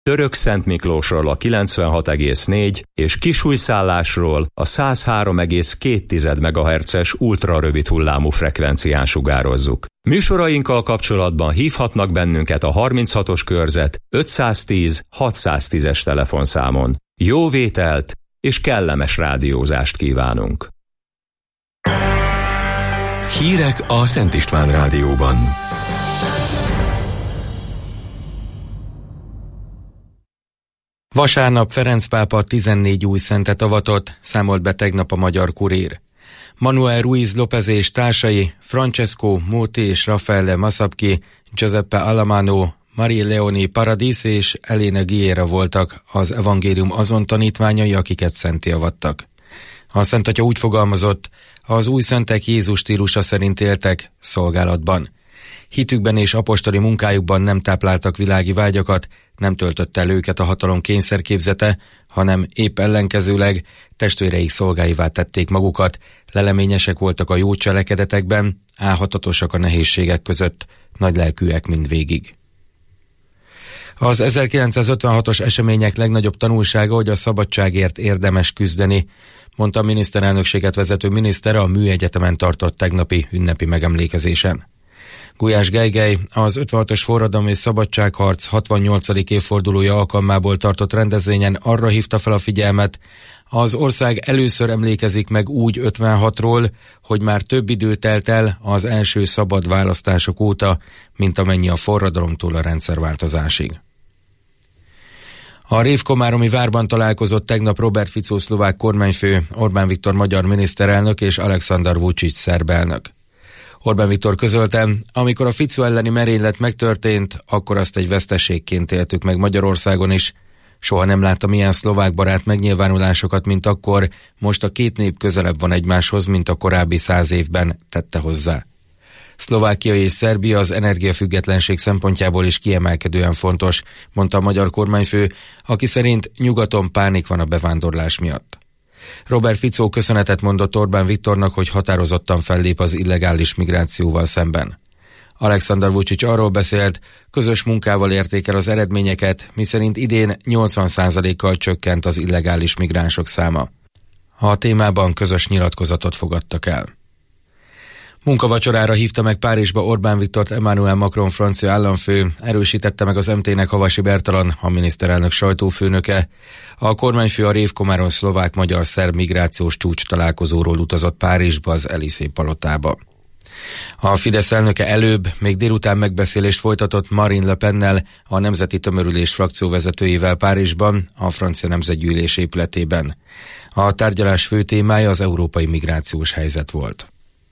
Törökszentmiklósról a 96,4 és Kisújszállásról a 103,2 MHz-es ultrarövid hullámú frekvencián sugározzuk. Műsorainkkal kapcsolatban hívhatnak bennünket a 36-os körzet 510 610-es telefonszámon. Jó vételt és kellemes rádiózást kívánunk! Hírek a Szent István Rádióban. Vasárnap Ferenc pápa 14 új szentet avatott, számolt be tegnap a Magyar Kurír. Manuel Ruiz López és társai, Francesco Muti és Raffaele Masapki, Giuseppe Alamano, Marie Leoni Paradis és Elena Guerra voltak az evangélium azon tanítványai, akiket szentté avattak. A Szent Atya úgy fogalmazott, az új szentek Jézus stílusa szerint éltek szolgálatban. Hitükben és apostoli munkájukban nem tápláltak világi vágyakat, nem töltötte el őket a hatalom kényszerképzete, hanem épp ellenkezőleg testvéreik szolgáivá tették magukat, leleményesek voltak a jó cselekedetekben, álhatatosak a nehézségek között, nagylelkűek mindvégig. Az 1956-os események legnagyobb tanulsága, hogy a szabadságért érdemes küzdeni, mondta a miniszterelnökséget vezető miniszter a Műegyetemen tartott tegnapi ünnepi megemlékezésen. Gulyás Gergely az 56-os forradalom és szabadságharc 68. évfordulója alkalmából tartott rendezvényen arra hívta fel a figyelmet, az ország először emlékezik meg úgy 56-ról, hogy már több idő telt el az első szabad választások óta, mint amennyi a forradalomtól a rendszerváltozásig. A Révkomáromi várban találkozott tegnap Robert Fico szlovák kormányfő, Orbán Viktor magyar miniszterelnök és Alexander Vučić szerb elnök. Orbán Viktor közölte, amikor a Fico elleni merénylet megtörtént, akkor azt egy veszteségként éltük meg Magyarországon is. Soha nem láttam ilyen szlovák barát megnyilvánulásokat, mint akkor, most a két nép közelebb van egymáshoz, mint a korábbi 100 évben, tette hozzá. Szlovákia és Szerbia az energiafüggetlenség szempontjából is kiemelkedően fontos, mondta a magyar kormányfő, aki szerint nyugaton pánik van a bevándorlás miatt. Robert Fico köszönetet mondott Orbán Viktornak, hogy határozottan fellép az illegális migrációval szemben. Alexander Vučić arról beszélt, közös munkával érték el az eredményeket, miszerint idén 80%-kal csökkent az illegális migránsok száma. A témában közös nyilatkozatot fogadtak el. Munkavacsorára hívta meg Párizsba Orbán Viktort Emmanuel Macron francia államfő, erősítette meg az MT-nek Havasi Bertalan, a miniszterelnök sajtófőnöke. A kormányfő a Révkomáron szlovák-magyar-szerb migrációs csúcs találkozóról utazott Párizsba, az Élysée palotába. A Fidesz elnöke előbb, még délután megbeszélést folytatott Marine Le Pennel, a Nemzeti Tömörülés frakcióvezetőjével Párizsban, a francia nemzetgyűlés épületében. A tárgyalás fő témája az európai migrációs helyzet volt.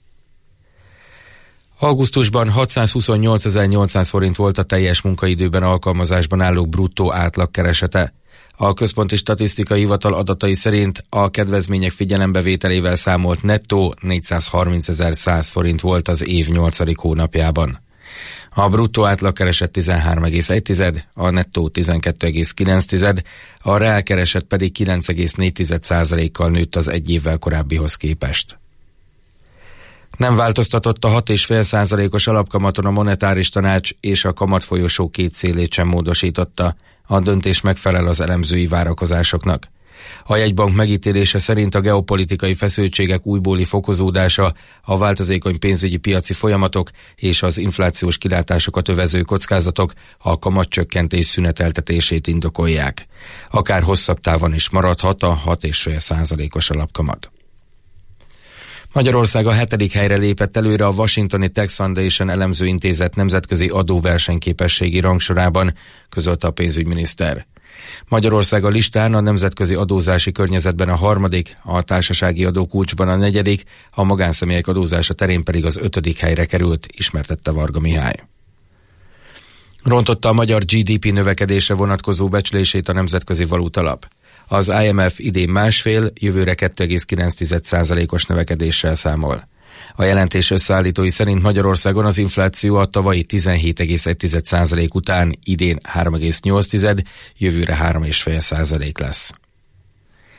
Augusztusban 628.800 forint volt a teljes munkaidőben alkalmazásban állók bruttó átlagkeresete. A Központi Statisztikai Hivatal adatai szerint a kedvezmények figyelembevételével számolt nettó 430.100 forint volt az év 8. hónapjában. A bruttó átlagkereset 13,1, a nettó 12,9, a reálkereset pedig 9,4%-kal nőtt az egy évvel korábbihoz képest. Nem változtatott a 6,5%-os alapkamaton a monetáris tanács, és a kamatfolyosó két szélét sem módosította. A döntés megfelel az elemzői várakozásoknak. A jegybank megítélése szerint a geopolitikai feszültségek újbóli fokozódása, a változékony pénzügyi piaci folyamatok és az inflációs kilátásokat övező kockázatok a kamatcsökkentés szüneteltetését indokolják. Akár hosszabb távon is maradhat a 6,5%-os alapkamat. Magyarország a 7. helyre lépett előre a Washingtoni Tax Foundation elemzőintézet nemzetközi adóversenyképességi rangsorában, közölte a pénzügyminiszter. Magyarország a listán a nemzetközi adózási környezetben a 3., a társasági adókulcsban a 4., a magánszemélyek adózása terén pedig az 5. helyre került, ismertette Varga Mihály. Rontotta a magyar GDP növekedésre vonatkozó becslését a Nemzetközi Valutalap. Az IMF idén 1,5, jövőre 2,9%-os növekedéssel számol. A jelentés összeállítói szerint Magyarországon az infláció a tavalyi 17,1% után idén 3,8, jövőre 3,5% lesz.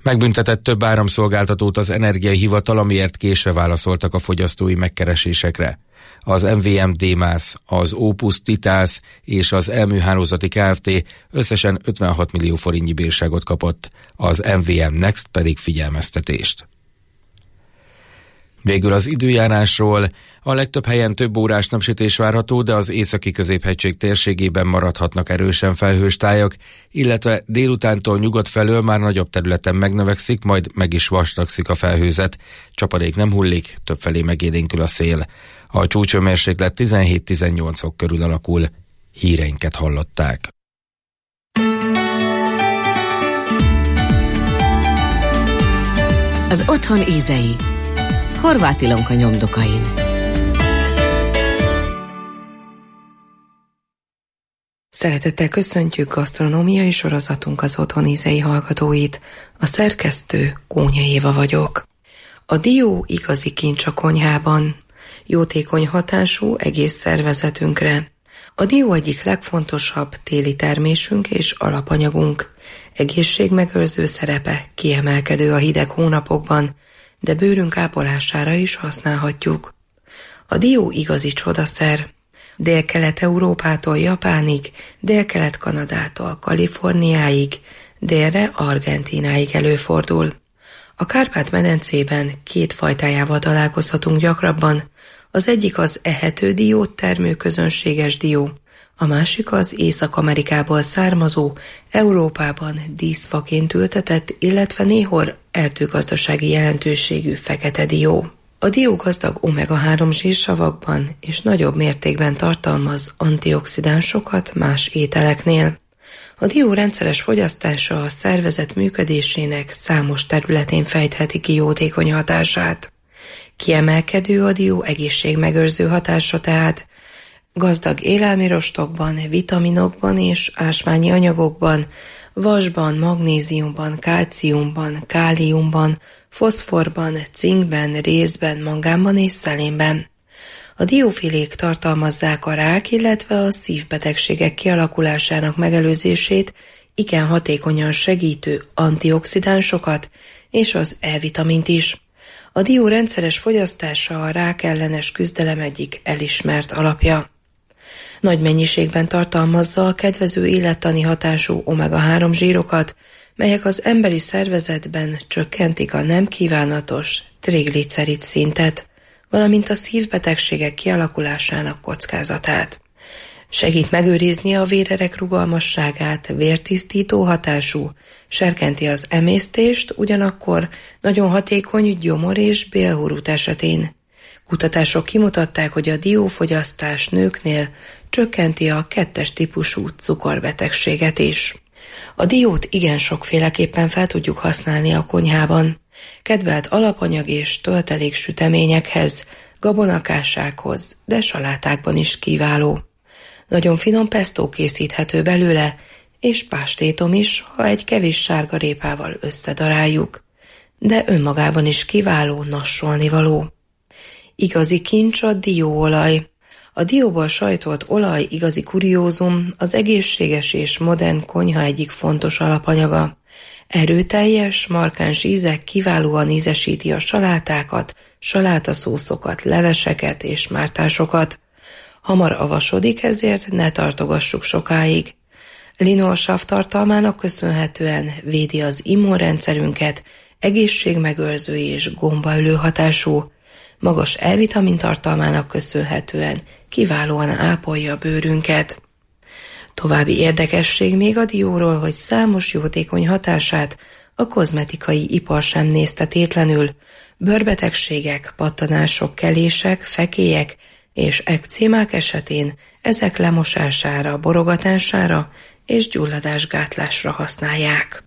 Megbüntetett több áramszolgáltatót az Energiai Hivatal, amiért késve válaszoltak a fogyasztói megkeresésekre. Az MVM Démász, az Opus Titász és az Elműhálózati Kft. Összesen 56 millió forintnyi bírságot kapott, az MVM Next pedig figyelmeztetést. Végül az időjárásról. A legtöbb helyen több órás napsütés várható, de az északi középhegység térségében maradhatnak erősen felhős tájak, illetve délutántól nyugat felől már nagyobb területen megnövekszik, majd meg is vastagszik a felhőzet. Csapadék nem hullik, többfelé megélénkül a szél. A csúcshőmérséklet 17-18 fok körül alakul. Híreinket hallották. Az otthon ízei. Horváth Ilonka nyomdokain. Szeretettel köszöntjük gasztronómiai sorozatunk az otthon ízei hallgatóit. A szerkesztő Kónya Éva vagyok. A dió igazi kincs a konyhában. Jótékony hatású egész szervezetünkre. A dió egyik legfontosabb téli termésünk és alapanyagunk. Egészségmegőrző szerepe kiemelkedő a hideg hónapokban, de bőrünk ápolására is használhatjuk. A dió igazi csodaszer. Dél-Kelet-Európától Japánig, Dél-Kelet-Kanadától Kaliforniáig, délre Argentínáig előfordul. A Kárpát-medencében két fajtájával találkozhatunk gyakrabban, az egyik az ehető diót termő közönséges dió, a másik az Észak-Amerikából származó, Európában díszfaként ültetett, illetve néhol erdőgazdasági jelentőségű fekete dió. A dió gazdag omega-3 zsírsavakban és nagyobb mértékben tartalmaz antioxidánsokat más ételeknél. A dió rendszeres fogyasztása a szervezet működésének számos területén fejtheti ki jótékony hatását. Kiemelkedő a dió egészségmegőrző hatása tehát, gazdag élelmirostokban, vitaminokban és ásványi anyagokban, vasban, magnéziumban, kálciumban, káliumban, foszforban, cinkben, rézben, mangánban és szelénben. A diófilék tartalmazzák a rák, illetve a szívbetegségek kialakulásának megelőzését igen hatékonyan segítő antioxidánsokat és az E-vitamint is. A dió rendszeres fogyasztása a rák ellenes küzdelem egyik elismert alapja. Nagy mennyiségben tartalmazza a kedvező élettani hatású omega-3 zsírokat, melyek az emberi szervezetben csökkentik a nem kívánatos triglicerid szintet, valamint a szívbetegségek kialakulásának kockázatát. Segít megőrizni a vérerek rugalmasságát, vértisztító hatású, serkenti az emésztést, ugyanakkor nagyon hatékony gyomor- és bélhurut esetén. Kutatások kimutatták, hogy a diófogyasztás nőknél csökkenti a 2-es típusú cukorbetegséget is. A diót igen sokféleképpen fel tudjuk használni a konyhában. Kedvelt alapanyag és töltelék süteményekhez, gabonakásákhoz, de salátákban is kiváló. Nagyon finom pestó készíthető belőle, és pástétom is, ha egy kevés sárgarépával összedaráljuk. De önmagában is kiváló, nassolnivaló. Igazi kincs a dióolaj. A dióból sajtolt olaj igazi kuriózum, az egészséges és modern konyha egyik fontos alapanyaga. Erőteljes, markáns ízek kiválóan ízesíti a salátákat, salátaszószokat, leveseket és mártásokat. Hamar avasodik, ezért ne tartogassuk sokáig. Linolsav tartalmának köszönhetően védi az immunrendszerünket, egészségmegőrző és gombaölő hatású. Magas E-vitamin tartalmának köszönhetően kiválóan ápolja a bőrünket. További érdekesség még a dióról, hogy számos jótékony hatását a kozmetikai ipar sem nézte tétlenül. Bőrbetegségek, pattanások, kelések, fekélyek és ekcémák esetén ezek lemosására, borogatására és gyulladásgátlásra használják.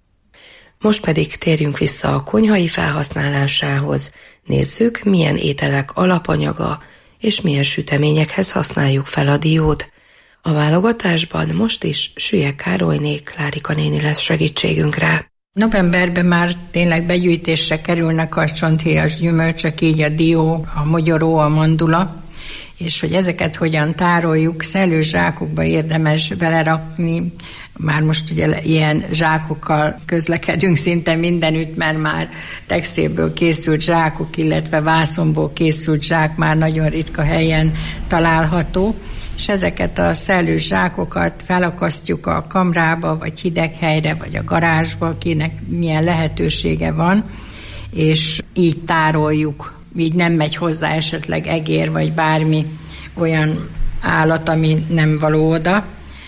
Most pedig térjünk vissza a konyhai felhasználásához. Nézzük, milyen ételek alapanyaga és milyen süteményekhez használjuk fel a diót. A válogatásban most is Sülyek Károlyné Klárika néni lesz segítségünkre. Novemberben már tényleg begyűjtésre kerülnek a csonthéjas gyümölcsök, így a dió, a mogyoró, a mandula, és hogy ezeket hogyan tároljuk, szellős zsákokba érdemes belerakni, Már most ugye ilyen zsákokkal közlekedünk szinte mindenütt, mert már textilből készült zsákok, illetve vászonból készült zsák már nagyon ritka helyen található, és ezeket a szellős zsákokat felakasztjuk a kamrába, vagy hideg helyre, vagy a garázsba, kinek milyen lehetősége van, és így tároljuk, így nem megy hozzá esetleg egér, vagy bármi olyan állat, ami nem való oda.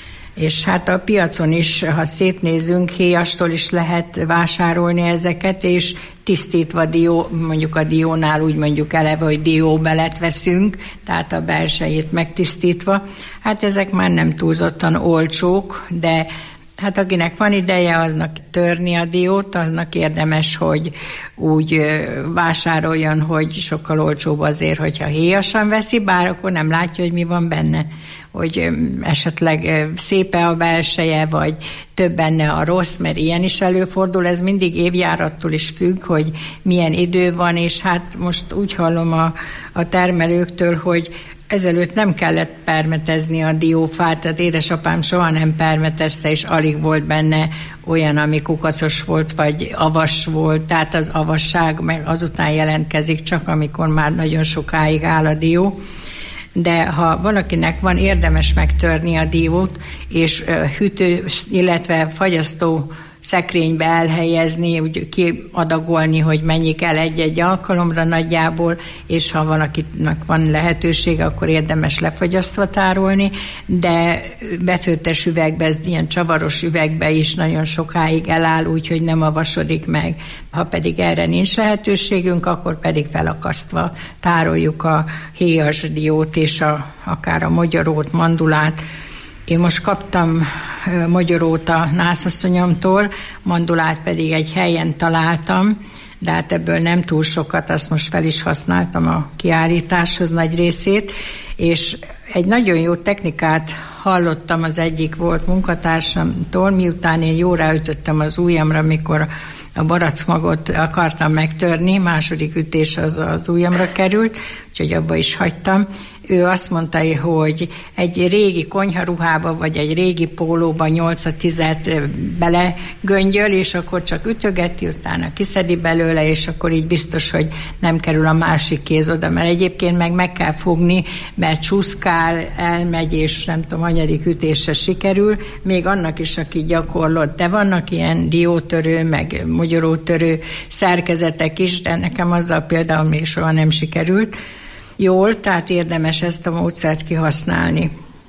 És hát a piacon is, ha szétnézünk, héjastól is lehet vásárolni ezeket, és tisztítva mondjuk a diónál úgy mondjuk eleve, hogy dióbelet veszünk, tehát a belsejét megtisztítva. Hát ezek már nem túlzottan olcsók, de hát akinek van ideje, aznak törni a diót, aznak érdemes, hogy úgy vásároljon, hogy sokkal olcsóbb azért, hogyha héjasan veszi, bár akkor nem látja, hogy mi van benne, hogy esetleg szépe a belseje, vagy több benne a rossz, mert ilyen is előfordul, ez mindig évjárattól is függ, hogy milyen idő van, és hát most úgy hallom a termelőktől, hogy ezelőtt nem kellett permetezni a diófát, tehát édesapám soha nem permetezte, és alig volt benne olyan, ami kukacos volt, vagy avas volt, tehát az avasság meg azután jelentkezik csak, amikor már nagyon sokáig áll a dió. De ha valakinek van, érdemes megtörni a diót, és hűtő, illetve fagyasztó szekrénybe elhelyezni, úgy kiadagolni, hogy mennyi kell egy-egy alkalomra nagyjából, és ha valakinek van lehetősége, akkor érdemes lefagyasztva tárolni, de befőttes üvegbe, ez ilyen csavaros üvegbe is nagyon sokáig eláll, úgyhogy nem avasodik meg. Ha pedig erre nincs lehetőségünk, akkor pedig felakasztva tároljuk a héjas diót és akár a mogyorót, mandulát. Én most kaptam mogyorót a nászasszonyomtól, mandulát pedig egy helyen találtam, de hát ebből nem túl sokat, azt most fel is használtam a kiállításhoz nagy részét, és egy nagyon jó technikát hallottam az egyik volt munkatársamtól, miután én jó ráütöttem az ujjamra, mikor a barackmagot akartam megtörni, második ütés az ujjamra került, úgyhogy abba is hagytam. Ő azt mondta, hogy egy régi konyharuhába, vagy egy régi pólóba 8-10 belegöngyöl, és akkor csak ütögeti, utána kiszedi belőle, és akkor így biztos, hogy nem kerül a másik kéz oda, mert egyébként meg kell fogni, mert csúszkál, elmegy, és nem tudom, hanyadik ütésre sikerül, még annak is, aki gyakorlott. De vannak ilyen diótörő, meg mogyorótörő szerkezetek is, de nekem azzal például még soha nem sikerült jól, tehát érdemes ezt a módszert kihasználni.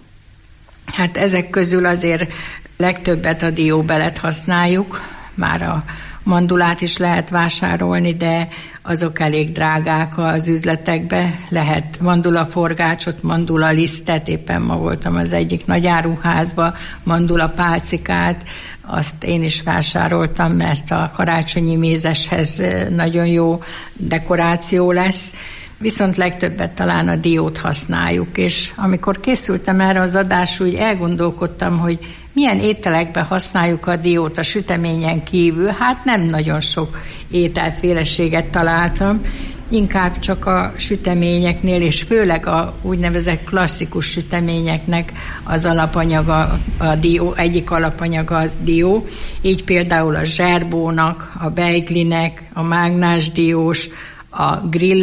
Hát ezek közül azért legtöbbet a dióbelet használjuk, már a mandulát is lehet vásárolni, de azok elég drágák az üzletekbe. Lehet mandulaforgácsot, mandulalisztet, éppen ma voltam az egyik nagyáruházba, mandulapálcikát, azt én is vásároltam, mert a karácsonyi mézeshez nagyon jó dekoráció lesz. Viszont legtöbbet talán a diót használjuk, és amikor készültem erre az adásra, úgy elgondolkodtam, hogy milyen ételekben használjuk a diót a süteményen kívül. Hát nem nagyon sok ételféleséget találtam, inkább csak a süteményeknél, és főleg a úgynevezett klasszikus süteményeknek az alapanyaga, a dió, egyik alapanyaga az dió. Így például a zserbónak, a beiglinek, a mágnásdiós, a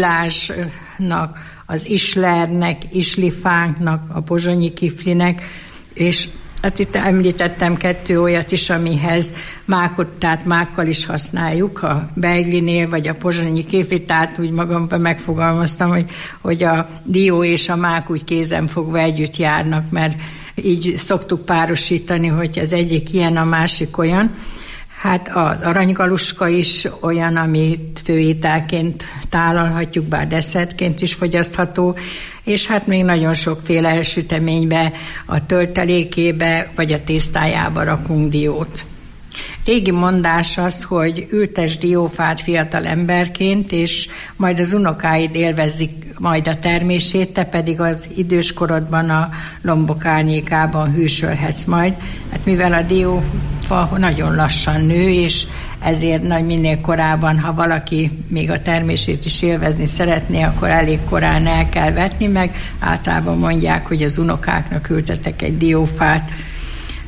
grillásnak, az islernek, islifánknak, a pozsonyi kiflinek, és hát itt említettem 2 olyat is, amihez mákot, tehát mákkal is használjuk, a beiglinél, vagy a pozsonyi kiflit, tehát úgy magamban megfogalmaztam, hogy a dió és a mák úgy kézenfogva együtt járnak, mert így szoktuk párosítani, hogy az egyik ilyen, a másik olyan. Hát az aranygaluska is olyan, amit főételként tálalhatjuk, bár desszertként is fogyasztható, és hát még nagyon sokféle süteménybe, a töltelékébe vagy a tésztájába rakunk diót. Régi mondás az, hogy ültess diófát fiatal emberként, és majd az unokáid élvezik majd a termését, te pedig az időskorodban a lombok árnyékában hűsölhetsz majd. Hát mivel a diófa nagyon lassan nő, és ezért minél korábban, ha valaki még a termését is élvezni szeretné, akkor elég korán el kell vetni, meg általában mondják, hogy az unokáknak ültetek egy diófát.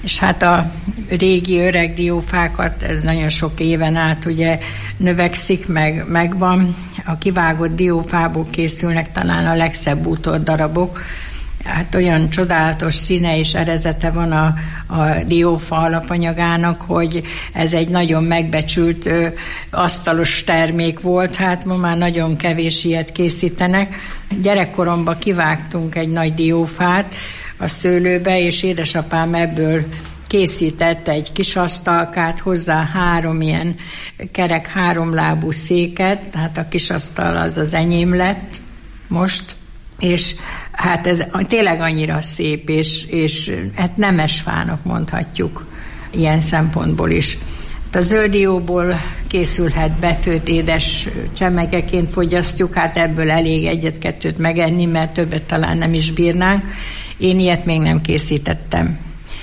és hát a régi öreg diófákat nagyon sok éven át ugye növekszik, megvan. A kivágott diófából készülnek talán a legszebb bútordarabok. Hát olyan csodálatos színe és erezete van a diófa alapanyagának, hogy ez egy nagyon megbecsült asztalos termék volt, hát ma már nagyon kevés ilyet készítenek. Gyerekkoromban kivágtunk egy nagy diófát a szőlőbe, és édesapám ebből készített egy kis asztalkát, hozzá 3 ilyen kerek 3 lábú széket, tehát a kis asztal az enyém lett most, és hát ez tényleg annyira szép, és hát nemes fának mondhatjuk ilyen szempontból is. A zölddióból készülhet befőtt édes csemegeként fogyasztjuk, hát ebből elég 1-2 megenni, mert többet talán nem is bírnánk. Én ilyet még nem készítettem.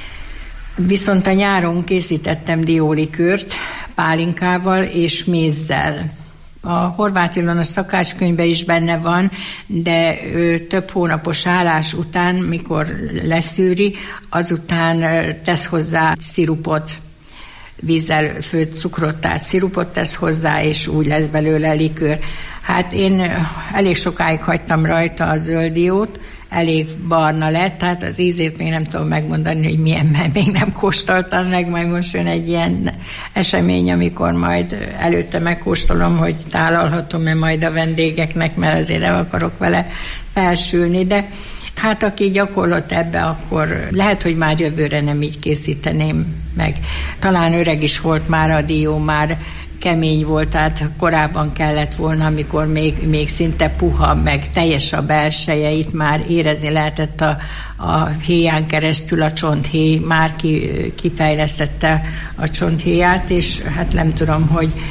Viszont a nyáron készítettem diólikőrt pálinkával és mézzel. A Horváth Ilona szakácskönyvben is benne van, de több hónapos állás után, mikor leszűri, azután tesz hozzá szirupot, vízzel főtt cukrottált szirupot tesz hozzá, és úgy lesz belőle likőr. Hát én elég sokáig hagytam rajta a zölddiót, elég barna lett, tehát az ízét még nem tudom megmondani, hogy milyen, mert még nem kóstoltam meg, majd most jön egy ilyen esemény, amikor majd előtte megkóstolom, hogy tálalhatom-e majd a vendégeknek, mert azért nem akarok vele felsülni, de hát aki gyakorlott ebbe, akkor lehet, hogy már jövőre nem így készíteném meg. Talán öreg is volt már a dió, már kemény volt, tehát korábban kellett volna, amikor még szinte puha, meg teljes a belseje, itt már érezni lehetett a héján keresztül a csonthéj, már kifejlesztette a csonthéját, és hát nem tudom,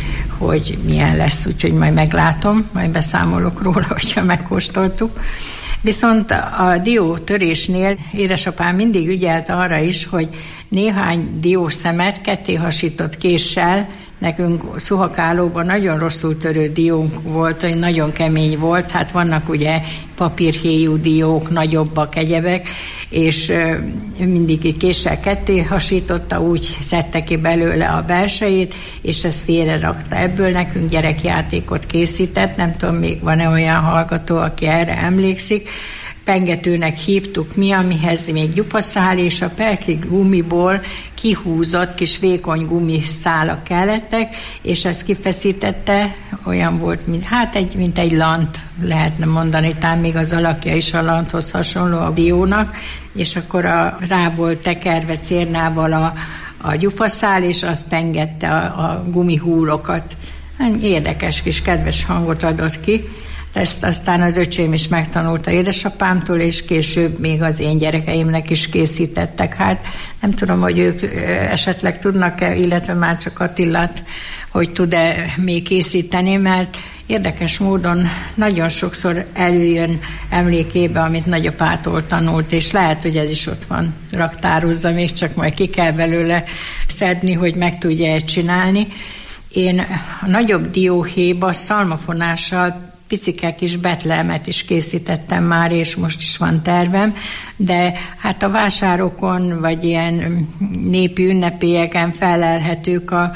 hogy milyen lesz, úgyhogy majd meglátom, majd beszámolok róla, hogyha megkóstoltuk. Viszont a diótörésnél édesapám mindig ügyelt arra is, hogy néhány diószemet kettéhasított késsel, nekünk Szuhakálóban nagyon rosszul törő diónk volt, hogy nagyon kemény volt, hát vannak ugye papírhéjú diók, nagyobbak, egyebek, és mindig késsel ketté hasította, úgy szedte ki belőle a belsejét, és ezt félre rakta. Ebből nekünk gyerekjátékot készített, nem tudom, még van-e olyan hallgató, aki erre emlékszik. Pengetőnek hívtuk mi, amihez még gyufaszál és a pelki gumiból kihúzott kis vékony gumiszálak kellettek, és ezt kifeszítette, olyan volt, mint egy lant, lehetne mondani, talán még az alakja is a lanthoz hasonló a diónak, és akkor rá volt tekerve cérnával a gyufaszál, és azt pengette a gumihúlokat. Érdekes kis kedves hangot adott ki. Ezt aztán az öcsém is megtanulta édesapámtól, és később még az én gyerekeimnek is készítettek. Hát nem tudom, hogy ők esetleg tudnak-e, illetve már csak Attilát, hogy tud-e még készíteni, mert érdekes módon nagyon sokszor előjön emlékébe, amit nagyapától tanult, és lehet, hogy ez is ott van raktározza, még csak majd ki kell belőle szedni, hogy meg tudja csinálni. Én a nagyobb dióhéjba szalmafonással picike kis betlemet is készítettem már, és most is van tervem, de hát a vásárokon, vagy ilyen népi ünnepélyeken felelhetők a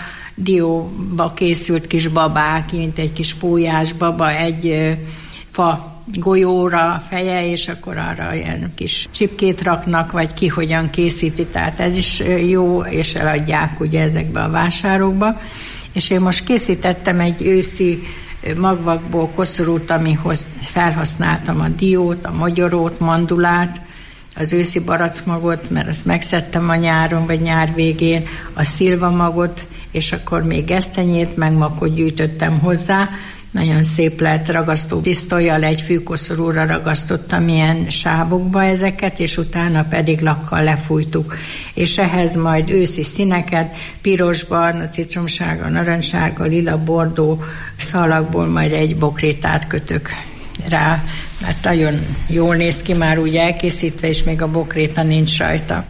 dióba készült kis babák, mint egy kis pólyás baba, egy fa golyóra feje, és akkor arra ilyen kis csipkét raknak, vagy ki hogyan készíti, tehát ez is jó, és eladják ugye ezekbe a vásárokba. És én most készítettem egy őszi magvakból koszorút, amihoz felhasználtam a diót, a mogyorót, mandulát, az őszi barackmagot, mert azt megszedtem a nyáron, vagy nyár végén, a szilvamagot, és akkor még gesztenyét, meg makot gyűjtöttem hozzá. Nagyon szép lett, ragasztó pisztollyal egy fűkoszorúra ragasztottam ilyen sávokba ezeket, és utána pedig lakkal lefújtuk. És ehhez majd őszi színeket, piros, barna, citromsárga, narancssárga, lila, bordó szalagból majd egy bokrétát kötök rá, mert nagyon jól néz ki már úgy elkészítve, és még a bokréta nincs rajta.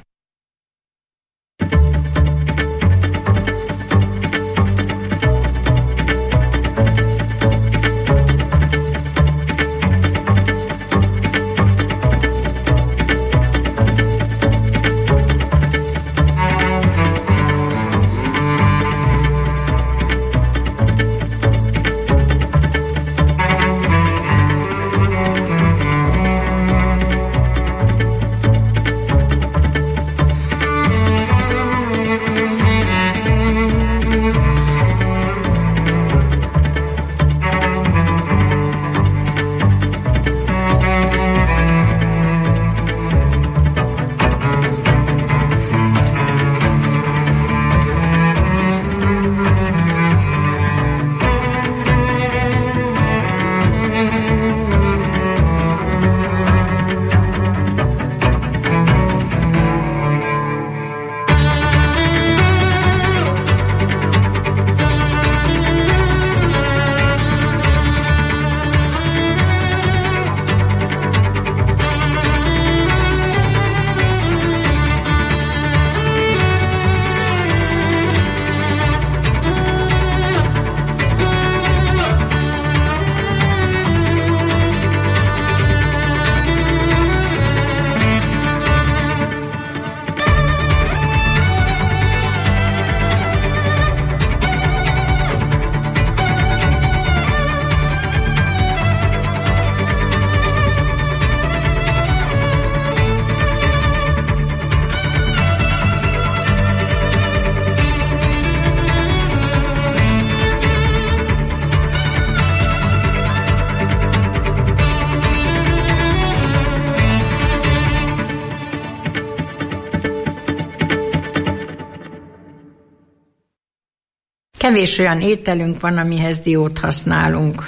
Kevés olyan ételünk van, amihez diót használunk.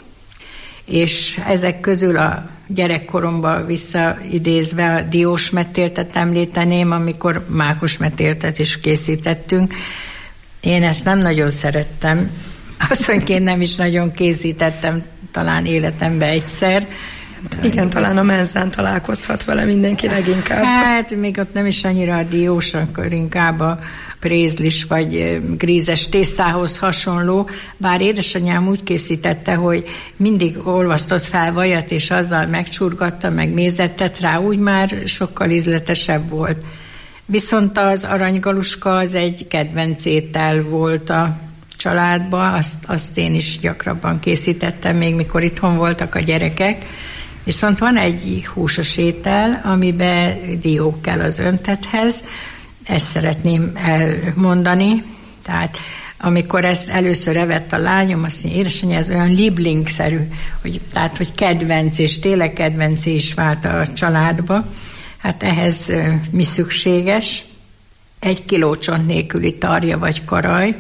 És ezek közül a gyerekkoromba visszaidézve a diós metéltet említeném, amikor mákos metéltet is készítettünk. Én ezt nem nagyon szerettem. Asszonyként nem is nagyon készítettem, talán életemben egyszer. Igen, talán a menzán találkozhat vele mindenki leginkább. Hát még ott nem is annyira a diós, akkor inkább a prézlis vagy grízes tésztához hasonló, bár édesanyám úgy készítette, hogy mindig olvasztott fel vajat, és azzal megcsurgatta, meg mézet tett rá, úgy már sokkal ízletesebb volt. Viszont az aranygaluska az egy kedvenc étel volt a családban, azt én is gyakrabban készítettem, még mikor itthon voltak a gyerekek. Viszont van egy húsos étel, amiben dió kell az öntethez, ezt szeretném elmondani. Tehát amikor ezt először evett a lányom, azt mondja, édesanyja, ez olyan lieblingszerű, hogy kedvenc, és tényleg kedvencé is vált a családba. Hát ehhez mi szükséges? 1 kiló csont nélküli tarja vagy karaj.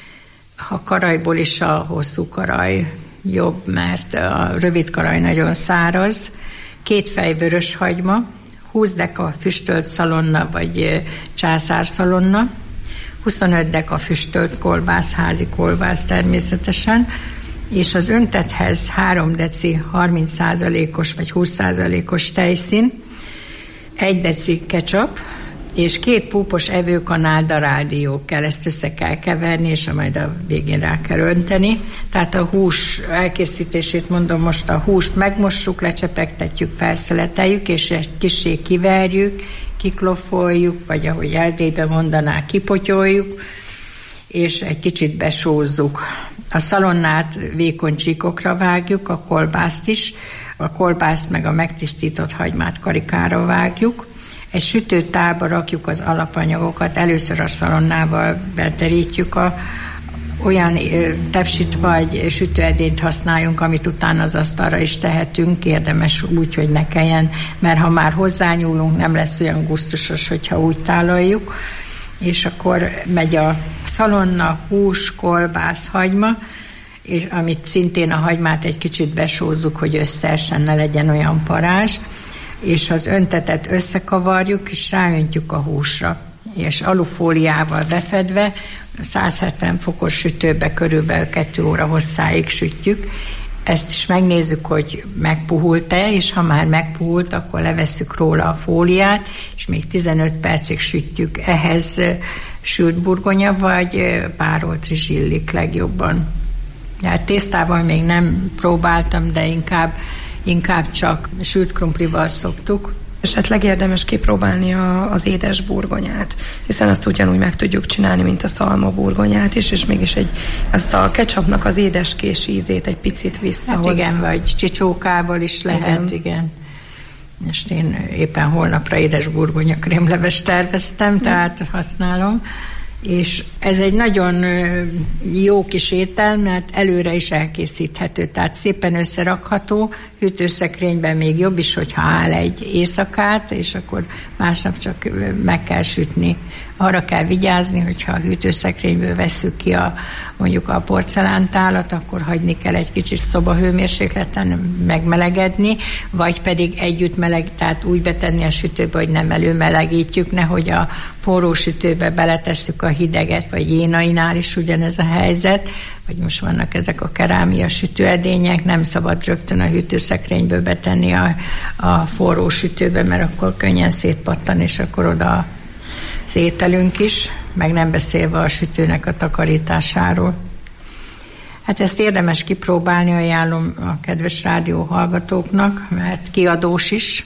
A karajból is a hosszú karaj jobb, mert a rövid karaj nagyon száraz. 2 fej vörös hagyma, 20 deka füstölt szalonna vagy császárszalonna, 25 deka füstölt kolbász, házi kolbász természetesen, és az öntethez 3 deci 30%-os vagy 20%-os tejszín, 1 deci ketchup, és 2 púpos evőkanál daráldió kell, ezt össze kell keverni, és majd a végén rá kell önteni. Tehát a hús elkészítését mondom, most a húst megmossuk, lecsepegtetjük, felszeleteljük, és egy kissé kiverjük, kiklofoljuk, vagy ahogy Erdélyben mondanák, kipotyoljuk, és egy kicsit besózzuk. A szalonnát vékony csíkokra vágjuk, a kolbászt is, a kolbászt meg a megtisztított hagymát karikára vágjuk. Egy sütőtálba rakjuk az alapanyagokat, először a szalonnával beterítjük, olyan tepsit vagy sütőedényt használjunk, amit utána az asztalra is tehetünk, érdemes úgy, hogy ne kelljen, mert ha már hozzányúlunk, nem lesz olyan gusztusos, hogyha úgy tálaljuk, és akkor megy a szalonna, hús, kolbász, hagyma, és amit szintén a hagymát egy kicsit besózzuk, hogy összeessen, ne legyen olyan parázs, és az öntetet összekavarjuk, és ráöntjük a húsra, és alufóliával befedve 170 fokos sütőbe körülbelül 2 óra hosszáig sütjük. Ezt is megnézzük, hogy megpuhult-e, és ha már megpuhult, akkor levesszük róla a fóliát, és még 15 percig sütjük. Ehhez sült burgonya vagy párolt rizs illik legjobban. Hát tésztával még nem próbáltam, de inkább csak sült krumplival szoktuk. Esetleg érdemes kipróbálni az édes burgonyát, hiszen azt ugyanúgy meg tudjuk csinálni, mint a szalma burgonyát is, és mégis ezt a ketchupnak az édeskés ízét egy picit visszahozza. Hát igen, vagy csicsókával is lehet, igen. És én éppen holnapra édes burgonya krémleves terveztem, tehát használom. És ez egy nagyon jó kis étel, mert előre is elkészíthető, tehát szépen összerakható, hűtőszekrényben még jobb is, hogyha áll egy éjszakát, és akkor másnap csak meg kell sütni. Arra kell vigyázni, hogyha a hűtőszekrényből vesszük ki mondjuk a porcelántálat, akkor hagyni kell egy kicsit szobahőmérsékleten megmelegedni, vagy pedig együtt tehát úgy betenni a sütőbe, hogy nem előmelegítjük, nehogy a forró sütőbe beletesszük a hideget, vagy jénainál is ugyanez a helyzet, vagy most vannak ezek a kerámia sütőedények, nem szabad rögtön a hűtőszekrényből betenni a forró sütőbe, mert akkor könnyen szétpattan, és akkor oda az ételünk is, meg nem beszélve a sütőnek a takarításáról. Hát ezt érdemes kipróbálni, ajánlom a kedves rádió hallgatóknak, mert kiadós is,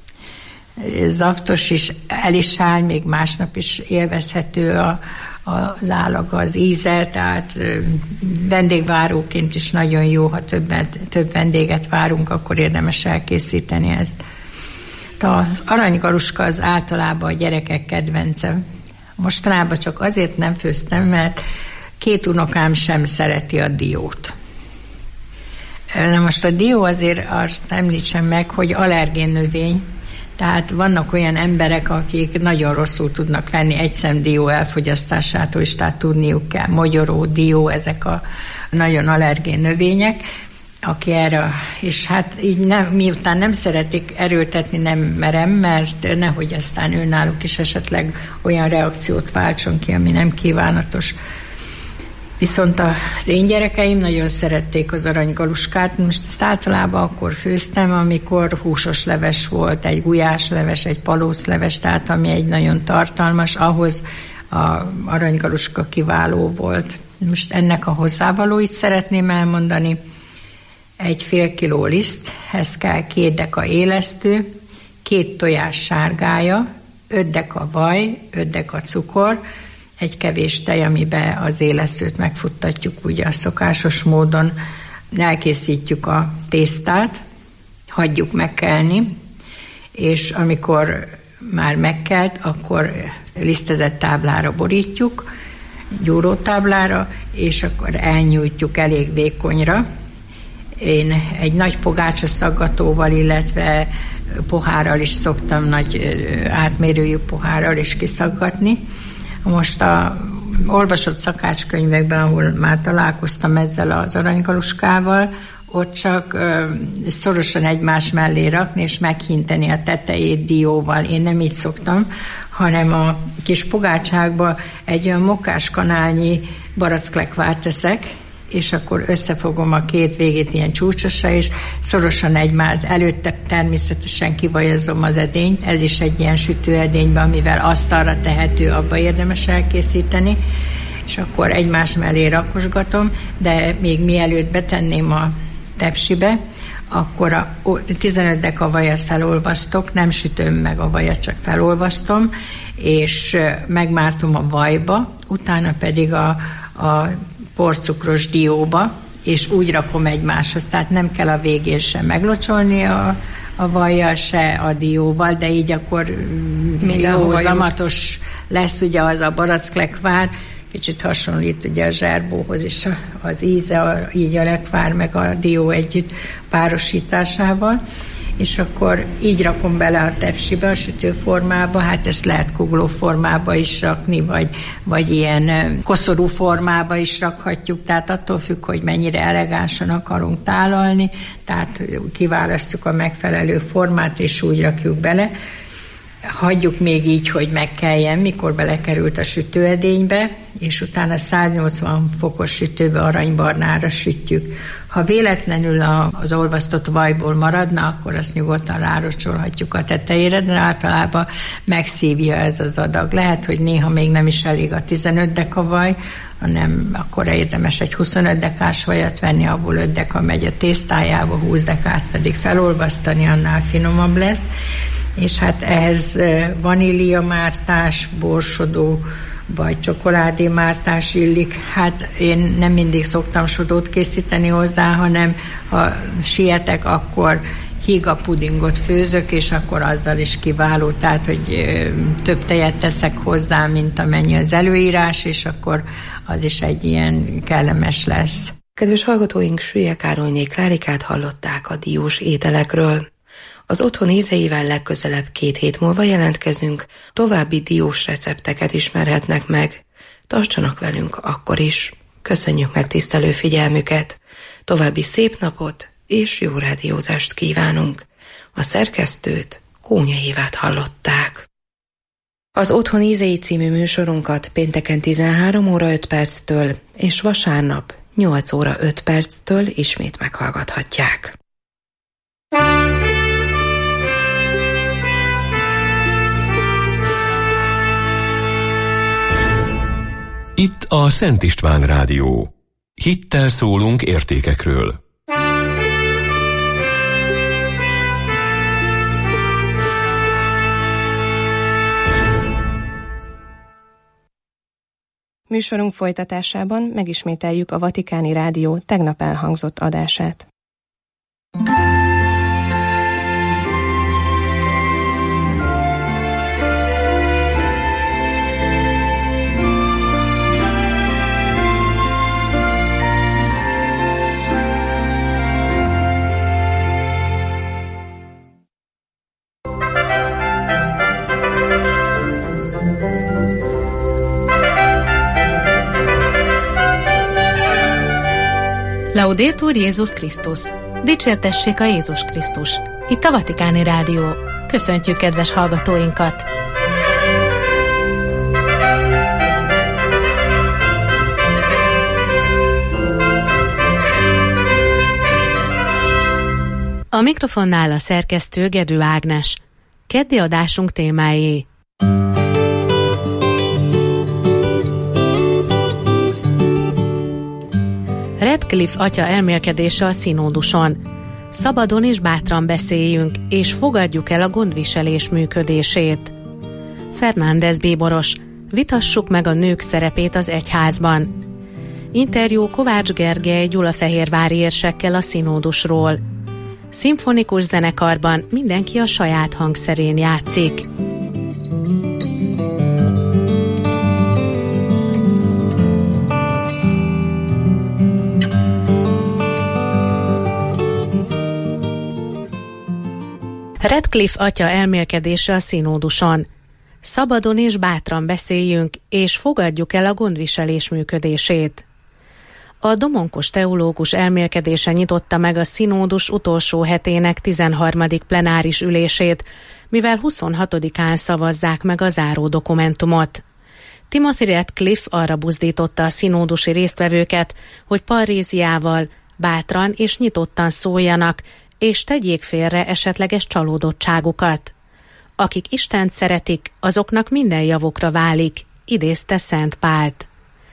zaftos is, el is áll, még másnap is élvezhető az állaga, az íze, tehát vendégváróként is nagyon jó, ha több vendéget várunk, akkor érdemes elkészíteni ezt. Az aranygaluska az általában a gyerekek kedvence. Mostanában csak azért nem főztem, mert 2 unokám sem szereti a diót. Na most a dió azért azt említsem meg, hogy allergén növény, Tehát vannak olyan emberek, akik nagyon rosszul tudnak lenni egy szem dió elfogyasztásától, és tehát tudniuk kell mogyoró, dió, ezek a nagyon allergén növények, aki erre, és hát így miután nem szeretik erőltetni, nem merem, mert nehogy aztán önnáluk is esetleg olyan reakciót váltson ki, ami nem kívánatos. Viszont az én gyerekeim nagyon szerették az aranygaluskát, most ezt általában akkor főztem, amikor húsos leves volt, egy gulyásleves, egy palószleves, tehát ami egy nagyon tartalmas, ahhoz az aranygaluska kiváló volt. Most ennek a hozzávalóit szeretném elmondani. 1,5 kiló liszt, ez kell 2 deka élesztő, 2 tojás sárgája, 5 deka vaj, 5 deka cukor, egy kevés tej, amiben az élesztőt megfuttatjuk ugye a szokásos módon, elkészítjük a tésztát, hagyjuk megkelni, és amikor már megkelt, akkor lisztezett táblára borítjuk, gyúrótáblára, és akkor elnyújtjuk elég vékonyra. Én egy nagy pogácsa szaggatóval, illetve pohárral is szoktam, nagy átmérőjű pohárral is kiszaggatni. Most a olvasott szakácskönyvekben, ahol már találkoztam ezzel az aranygaluskával, ott csak szorosan egymás mellé rakni, és meghinteni a tetejét dióval. Én nem így szoktam, hanem a kis pogácsákba egy olyan mokkáskanálnyi baracklekvárt teszek, és akkor összefogom a 2 végét ilyen csúcsosra, és szorosan egymás előtte természetesen kivajazom az edényt, ez is egy ilyen sütőedényben, amivel asztalra tehető, abba érdemes elkészíteni, és akkor egymás mellé rakosgatom, de még mielőtt betenném a tepsibe, akkor a 15 deka vajat felolvasztok, nem sütöm meg a vajat, csak felolvasztom, és megmártom a vajba, utána pedig a porcukros dióba, és úgy rakom egymáshoz, tehát nem kell a végén sem meglocsolni a vajjal, se a dióval, de így akkor jó zamatos lesz ugye az a baracklekvár, kicsit hasonlít ugye a zserbóhoz is az íze, így a lekvár meg a dió együtt párosításával, és akkor így rakom bele a tepsibe, a sütőformába, hát ezt lehet kugló formába is rakni, vagy ilyen koszorú formába is rakhatjuk, tehát attól függ, hogy mennyire elegánsan akarunk tálalni, tehát kiválasztjuk a megfelelő formát, és úgy rakjuk bele. Hagyjuk még így, hogy megkeljen, mikor belekerült a sütőedénybe, és utána 180 fokos sütőbe aranybarnára sütjük. Ha véletlenül az olvasztott vajból maradna, akkor azt nyugodtan rárocsolhatjuk a tetejére, de általában megszívja ez az adag. Lehet, hogy néha még nem is elég a 15 deka vaj, hanem akkor érdemes egy 25 dekás vajat venni, abból 5 deka megy a tésztájába, 20 dekát pedig felolvasztani, annál finomabb lesz. És hát ehhez vaníliamártás, borsodó vagy csokoládémártás illik. Hát én nem mindig szoktam sodót készíteni hozzá, hanem ha sietek, akkor híga pudingot főzök, és akkor azzal is kiváló, tehát hogy több tejet teszek hozzá, mint amennyi az előírás, és akkor az is egy ilyen kellemes lesz. Kedves hallgatóink, Süllyek Károlyné Klárikát hallották a diós ételekről. Az otthon ízeivel legközelebb 2 hét múlva jelentkezünk, további diós recepteket ismerhetnek meg. Tartsanak velünk akkor is. Köszönjük megtisztelő figyelmüket. További szép napot és jó rádiózást kívánunk. A szerkesztőt, Kónya Évát hallották. Az Otthon ízei című műsorunkat pénteken 13 óra 5 perctől és vasárnap 8 óra 5 perctől ismét meghallgathatják. Itt a Szent István Rádió. Hittel szólunk értékekről. Műsorunk folytatásában megismételjük a Vatikáni Rádió tegnap elhangzott adását. Laudetur Jézus Krisztus! Dicsértessék a Jézus Krisztus! Itt a Vatikáni Rádió. Köszöntjük kedves hallgatóinkat! A mikrofonnál a szerkesztő Gedő Ágnes. Keddi adásunk témáé: Radcliffe atya elmélkedése a színóduson. Szabadon és bátran beszéljünk, és fogadjuk el a gondviselés működését. Fernández bíboros. Vitassuk meg a nők szerepét az egyházban. Interjú Kovács Gergely gyulafehérvári érsekkel a színódusról. Szimfonikus zenekarban mindenki a saját hangszerén játszik. Radcliffe atya elmélkedése a színóduson. Szabadon és bátran beszéljünk, és fogadjuk el a gondviselés működését. A domonkos teológus elmélkedése nyitotta meg a színódus utolsó hetének 13. plenáris ülését, mivel 26-án szavazzák meg a záró dokumentumot. Timothy Radcliffe arra buzdította a színódusi résztvevőket, hogy parréziával bátran és nyitottan szóljanak, és tegyék félre esetleges csalódottságukat. Akik Istent szeretik, azoknak minden javukra válik, idézte Szent Pált.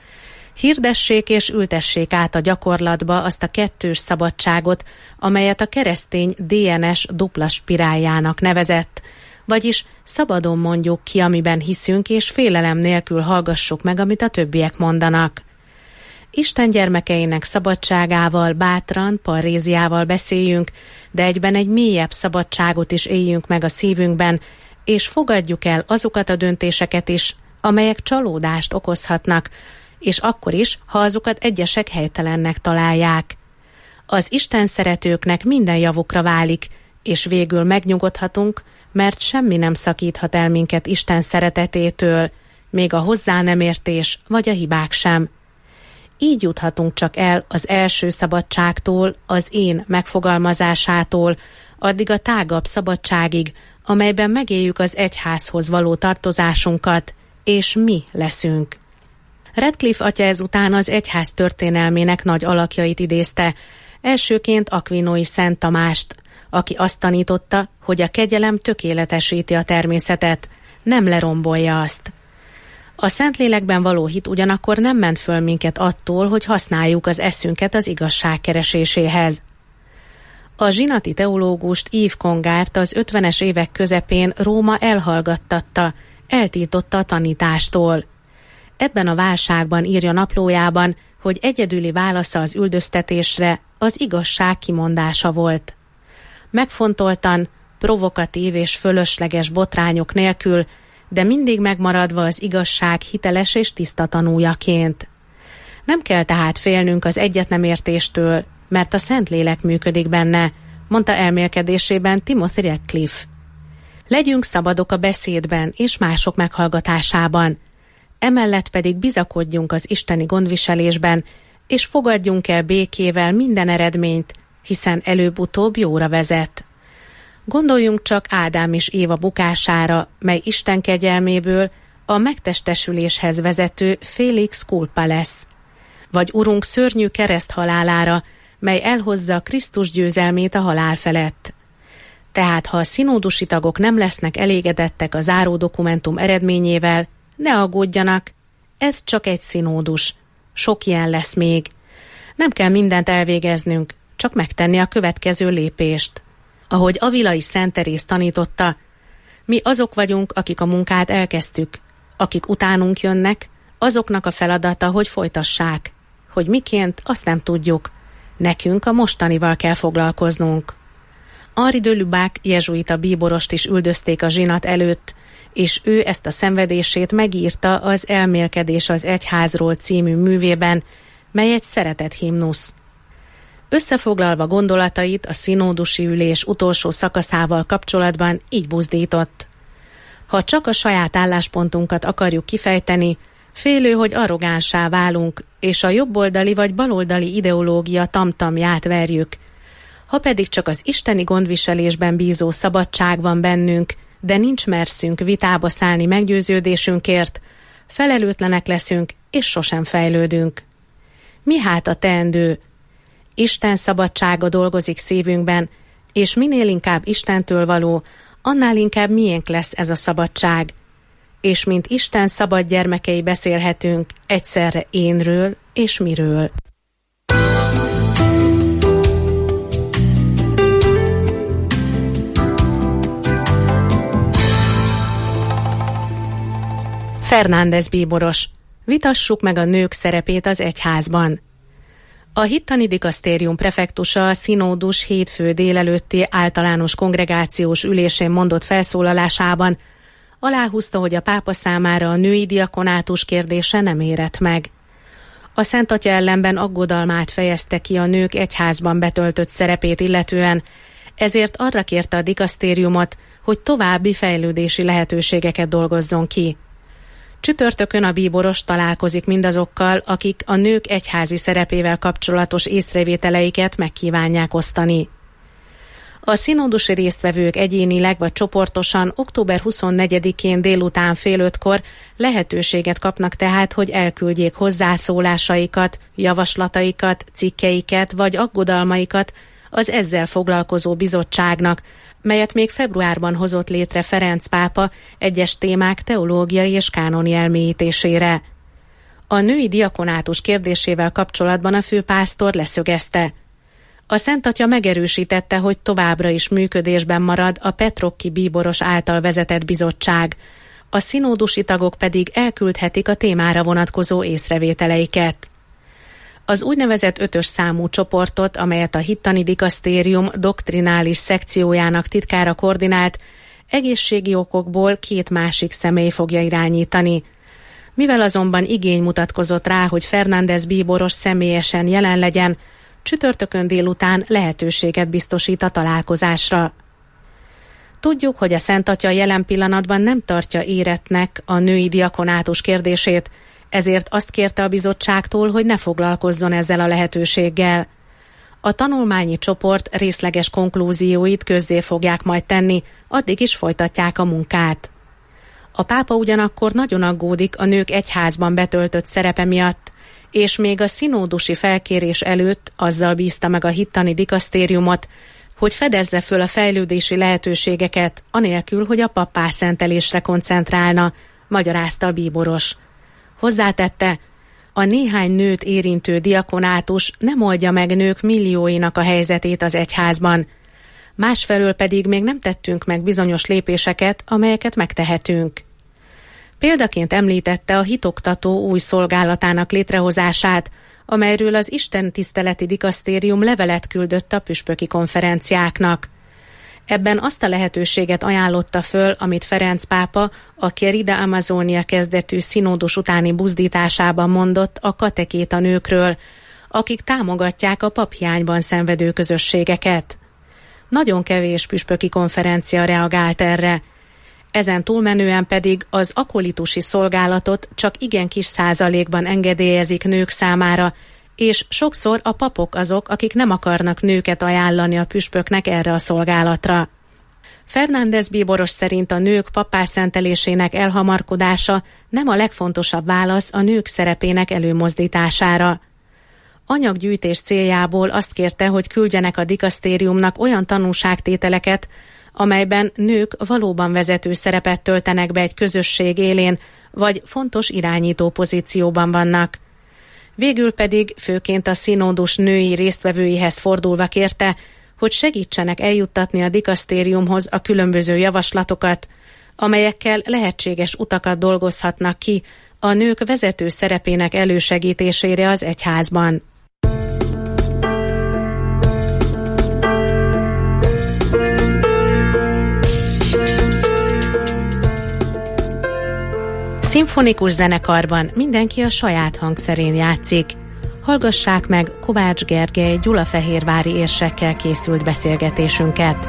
Hirdessék és ültessék át a gyakorlatba azt a kettős szabadságot, amelyet a keresztény DNS dupla spiráljának nevezett, vagyis szabadon mondjuk ki, amiben hiszünk, és félelem nélkül hallgassuk meg, amit a többiek mondanak. Isten gyermekeinek szabadságával, bátran, parréziával beszéljünk, de egyben egy mélyebb szabadságot is éljünk meg a szívünkben, és fogadjuk el azokat a döntéseket is, amelyek csalódást okozhatnak, és akkor is, ha azokat egyesek helytelennek találják. Az Isten szeretőknek minden javukra válik, és végül megnyugodhatunk, mert semmi nem szakíthat el minket Isten szeretetétől, még a hozzá nem értés vagy a hibák sem. Így juthatunk csak el az első szabadságtól, az én megfogalmazásától, addig a tágabb szabadságig, amelyben megéljük az egyházhoz való tartozásunkat, és mi leszünk. Radcliffe atya ezután az egyház történelmének nagy alakjait idézte, elsőként Aquinói Szent Tamást, aki azt tanította, hogy a kegyelem tökéletesíti a természetet, nem lerombolja azt. A Szentlélekben való hit ugyanakkor nem ment föl minket attól, hogy használjuk az eszünket az igazság kereséséhez. A zsinati teológust Yves Congárt az 50-es évek közepén Róma elhallgattatta, eltiltotta a tanítástól. Ebben a válságban írja naplójában, hogy egyedüli válasza az üldöztetésre az igazság kimondása volt. Megfontoltan, provokatív és fölösleges botrányok nélkül, de mindig megmaradva az igazság hiteles és tiszta tanújaként. Nem kell tehát félnünk az egyetnemértéstől, mert a Szentlélek működik benne, mondta elmélkedésében Timothy Radcliffe. Legyünk szabadok a beszédben és mások meghallgatásában, emellett pedig bizakodjunk az isteni gondviselésben, és fogadjunk el békével minden eredményt, hiszen előbb-utóbb jóra vezet. Gondoljunk csak Ádám és Éva bukására, mely Isten kegyelméből a megtestesüléshez vezető Felix culpa lesz, vagy Urunk szörnyű kereszthalálára, mely elhozza Krisztus győzelmét a halál felett. Tehát ha a színódusi tagok nem lesznek elégedettek a záró dokumentum eredményével, ne aggódjanak, ez csak egy színódus, sok ilyen lesz még. Nem kell mindent elvégeznünk, csak megtenni a következő lépést. Ahogy Avilai Szent Teréz tanította, mi azok vagyunk, akik a munkát elkezdtük, akik utánunk jönnek, azoknak a feladata, hogy folytassák. Hogy miként, azt nem tudjuk. Nekünk a mostanival kell foglalkoznunk. Henri de Lubac jezsuita bíborost is üldözték a zsinat előtt, és ő ezt a szenvedését megírta az Elmélkedés az egyházról című művében, mely egy szeretett himnusz. Összefoglalva gondolatait a színódusi ülés utolsó szakaszával kapcsolatban így buzdított. Ha csak a saját álláspontunkat akarjuk kifejteni, Félő, hogy arrogánsá válunk, és a jobboldali vagy baloldali ideológia tamtamját verjük. Ha pedig csak az isteni gondviselésben bízó szabadság van bennünk, de nincs merszünk vitába szállni meggyőződésünkért, felelőtlenek leszünk, és sosem fejlődünk. Mi hát a teendő? Isten szabadsága dolgozik szívünkben, és minél inkább Istentől való, annál inkább miénk lesz ez a szabadság. És mint Isten szabad gyermekei beszélhetünk egyszerre énről és miről. Fernández bíboros. Vitassuk meg a nők szerepét az egyházban. A hittani dikasztérium prefektusa a színódus hétfő délelőtti általános kongregációs ülésén mondott felszólalásában aláhúzta, hogy a pápa számára a női diakonátus kérdése nem érett meg. A Szent Atya ellenben aggodalmát fejezte ki a nők egyházban betöltött szerepét illetően, ezért arra kérte a dikasztériumot, hogy további fejlődési lehetőségeket dolgozzon ki. Csütörtökön a bíboros találkozik mindazokkal, akik a nők egyházi szerepével kapcsolatos észrevételeiket megkívánják osztani. A színódusi résztvevők egyénileg vagy csoportosan október 24-én délután fél 5-kor lehetőséget kapnak tehát, hogy elküldjék hozzászólásaikat, javaslataikat, cikkeiket vagy aggodalmaikat az ezzel foglalkozó bizottságnak, melyet még februárban hozott létre Ferenc pápa egyes témák teológiai és kánoni elmélyítésére. A női diakonátus kérdésével kapcsolatban a főpásztor leszögezte. A Szent Atya megerősítette, hogy továbbra is működésben marad a Petrokki bíboros által vezetett bizottság, a színódusi tagok pedig elküldhetik a témára vonatkozó észrevételeiket. Az úgynevezett 5-ös számú csoportot, amelyet a hittani dikasztérium doktrinális szekciójának titkára koordinált, egészségi okokból 2 másik személy fogja irányítani. Mivel azonban igény mutatkozott rá, hogy Fernández bíboros személyesen jelen legyen, csütörtökön délután lehetőséget biztosít a találkozásra. Tudjuk, hogy a Szent Atya jelen pillanatban nem tartja érettnek a női diakonátus kérdését, ezért azt kérte a bizottságtól, hogy ne foglalkozzon ezzel a lehetőséggel. A tanulmányi csoport részleges konklúzióit közzé fogják majd tenni, addig is folytatják a munkát. A pápa ugyanakkor nagyon aggódik a nők egyházban betöltött szerepe miatt, és még a színódusi felkérés előtt azzal bízta meg a hittani dikasztériumot, hogy fedezze föl a fejlődési lehetőségeket, anélkül, hogy a pappászentelésre koncentrálna, magyarázta a bíboros. Hozzátette, a néhány nőt érintő diakonátus nem oldja meg nők millióinak a helyzetét az egyházban. Másfelől pedig még nem tettünk meg bizonyos lépéseket, amelyeket megtehetünk. Példaként említette a hitoktató új szolgálatának létrehozását, amelyről az istentiszteleti dikasztérium levelet küldött a püspöki konferenciáknak. Ebben azt a lehetőséget ajánlotta föl, amit Ferenc pápa a Querida Amazonia kezdetű színódus utáni buzdításában mondott a katekéta nőkről, akik támogatják a paphiányban szenvedő közösségeket. Nagyon kevés püspöki konferencia reagált erre. Ezen túlmenően pedig az akolitusi szolgálatot csak igen kis százalékban engedélyezik nők számára, és sokszor a papok azok, akik nem akarnak nőket ajánlani a püspöknek erre a szolgálatra. Fernández bíboros szerint a nők pappászentelésének elhamarkodása nem a legfontosabb válasz a nők szerepének előmozdítására. Anyaggyűjtés céljából azt kérte, hogy küldjenek a dikasztériumnak olyan tanúságtételeket, amelyben nők valóban vezető szerepet töltenek be egy közösség élén, vagy fontos irányító pozícióban vannak. Végül pedig főként a színódus női résztvevőihez fordulva kérte, hogy segítsenek eljuttatni a dikasztériumhoz a különböző javaslatokat, amelyekkel lehetséges utakat dolgozhatnak ki a nők vezető szerepének elősegítésére az egyházban. Szimfonikus zenekarban mindenki a saját hangszerén játszik. Hallgassák meg Kovács Gergely gyulafehérvári érsekkel készült beszélgetésünket.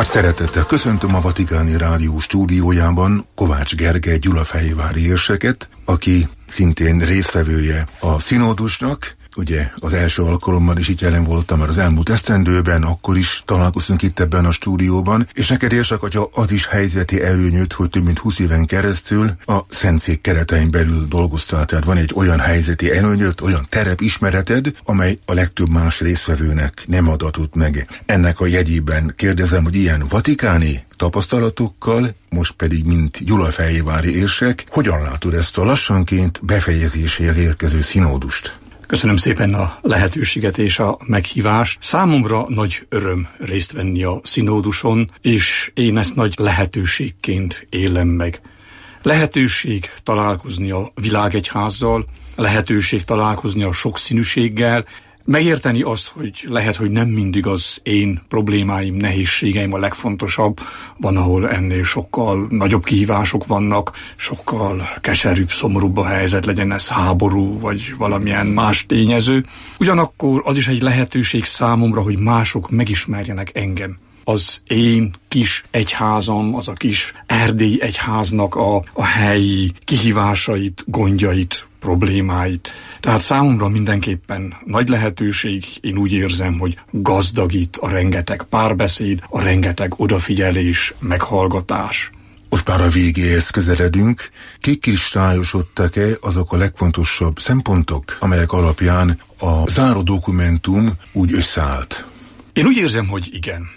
Nagy szeretettel köszöntöm a Vatikáni Rádió stúdiójában Kovács Gergely gyulafehérvári érseket, aki szintén résztvevője a színódusnak. Ugye az első alkalommal is itt jelen voltam már az elmúlt esztendőben, akkor is találkoztunk itt ebben a stúdióban, és neked érsek, atya, az is helyzeti előnyöd, hogy több mint 20 éven keresztül a Szentszék keretein belül dolgoztál, tehát van egy olyan helyzeti előnyöd, olyan terepismereted, amely a legtöbb más résztvevőnek nem adatott meg. Ennek a jegyében kérdezem, hogy ilyen vatikáni tapasztalatokkal, most pedig mint gyulafehérvári érsek, hogyan látod ezt a lassanként befejezéséhez érkező színódust? Köszönöm szépen a lehetőséget és a meghívást. Számomra nagy öröm részt venni a színóduson, és én ezt nagy lehetőségként élem meg. Lehetőség találkozni a világegyházzal, lehetőség találkozni a sokszínűséggel, megérteni azt, hogy lehet, hogy nem mindig az én problémáim, nehézségeim a legfontosabb, van, ahol ennél sokkal nagyobb kihívások vannak, sokkal keserűbb, szomorúbb a helyzet, legyen ez háború, vagy valamilyen más tényező. Ugyanakkor az is egy lehetőség számomra, hogy mások megismerjenek engem. Az én kis egyházam, az a kis erdélyi egyháznak a helyi kihívásait, gondjait, problémáit. Tehát számomra mindenképpen nagy lehetőség, én úgy érzem, hogy gazdagít a rengeteg párbeszéd, a rengeteg odafigyelés, meghallgatás. Most már a végéhez közeledünk. Kikristályosodtak-e azok a legfontosabb szempontok, amelyek alapján a záró dokumentum úgy összeállt? Én úgy érzem, hogy igen.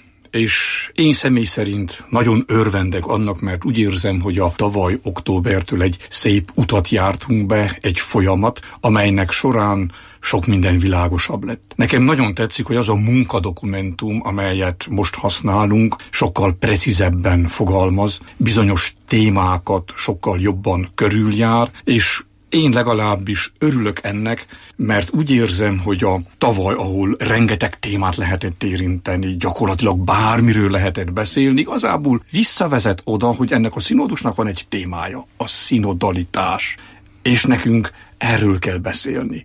És én személy szerint nagyon örvendek annak, mert úgy érzem, hogy a tavaly októbertől egy szép utat jártunk be, egy folyamat, amelynek során sok minden világosabb lett. Nekem nagyon tetszik, hogy az a munkadokumentum, amelyet most használunk, sokkal precízebben fogalmaz, bizonyos témákat sokkal jobban körüljár, és én legalábbis örülök ennek, mert úgy érzem, hogy a tavaly, ahol rengeteg témát lehetett érinteni, gyakorlatilag bármiről lehetett beszélni, igazából visszavezet oda, hogy ennek a színódusnak van egy témája, a szinodalitás, és nekünk erről kell beszélni.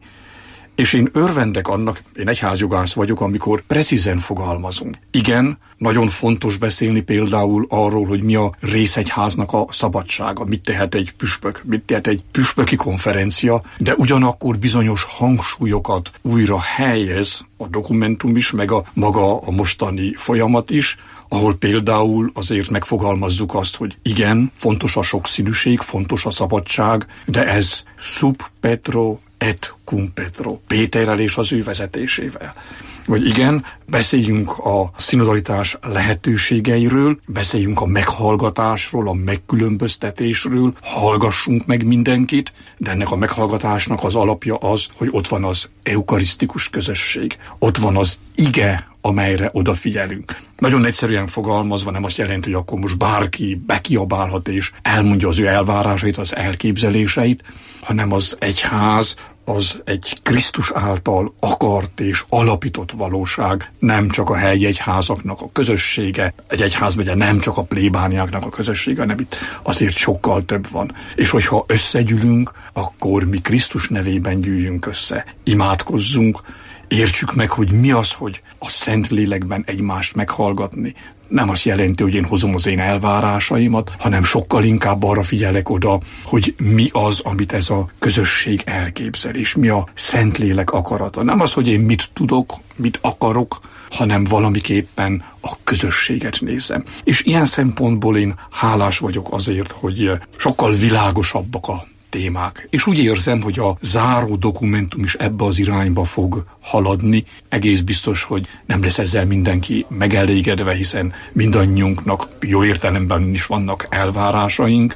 És én örvendek annak, én egyházjogász vagyok, amikor precízen fogalmazunk. Igen, nagyon fontos beszélni például arról, hogy mi a részegyháznak a szabadsága, mit tehet egy püspök, mit tehet egy püspöki konferencia, de ugyanakkor bizonyos hangsúlyokat újra helyez a dokumentum is, meg a maga a mostani folyamat is, ahol például azért megfogalmazzuk azt, hogy igen, fontos a sokszínűség, fontos a szabadság, de ez sub Petro et cum Petro, Péterrel és az ő vezetésével. Vagy igen, beszéljünk a szinodalitás lehetőségeiről, beszéljünk a meghallgatásról, a megkülönböztetésről, hallgassunk meg mindenkit, de ennek a meghallgatásnak az alapja az, hogy ott van az eukarisztikus közösség, ott van az ige, amelyre odafigyelünk. Nagyon egyszerűen fogalmazva nem azt jelenti, hogy akkor most bárki bekiabálhat és elmondja az ő elvárásait, az elképzeléseit, hanem az egyház, az egy Krisztus által akart és alapított valóság, nem csak a helyi egyházaknak a közössége, egy egyházmegye nem csak a plébániáknak a közössége, hanem itt azért sokkal több van. És hogyha összegyűlünk, akkor mi Krisztus nevében gyűjjünk össze, imádkozzunk, értsük meg, hogy mi az, hogy a Szentlélekben egymást meghallgatni. Nem azt jelenti, hogy én hozom az én elvárásaimat, hanem sokkal inkább arra figyelek oda, hogy mi az, amit ez a közösség elképzel, és mi a Szentlélek akarata. Nem az, hogy én mit tudok, mit akarok, hanem valamiképpen a közösséget nézem. És ilyen szempontból én hálás vagyok azért, hogy sokkal világosabbak a témák. És úgy érzem, hogy a záró dokumentum is ebbe az irányba fog haladni. Egész biztos, hogy nem lesz ezzel mindenki megelégedve, hiszen mindannyiunknak jó értelemben is vannak elvárásaink,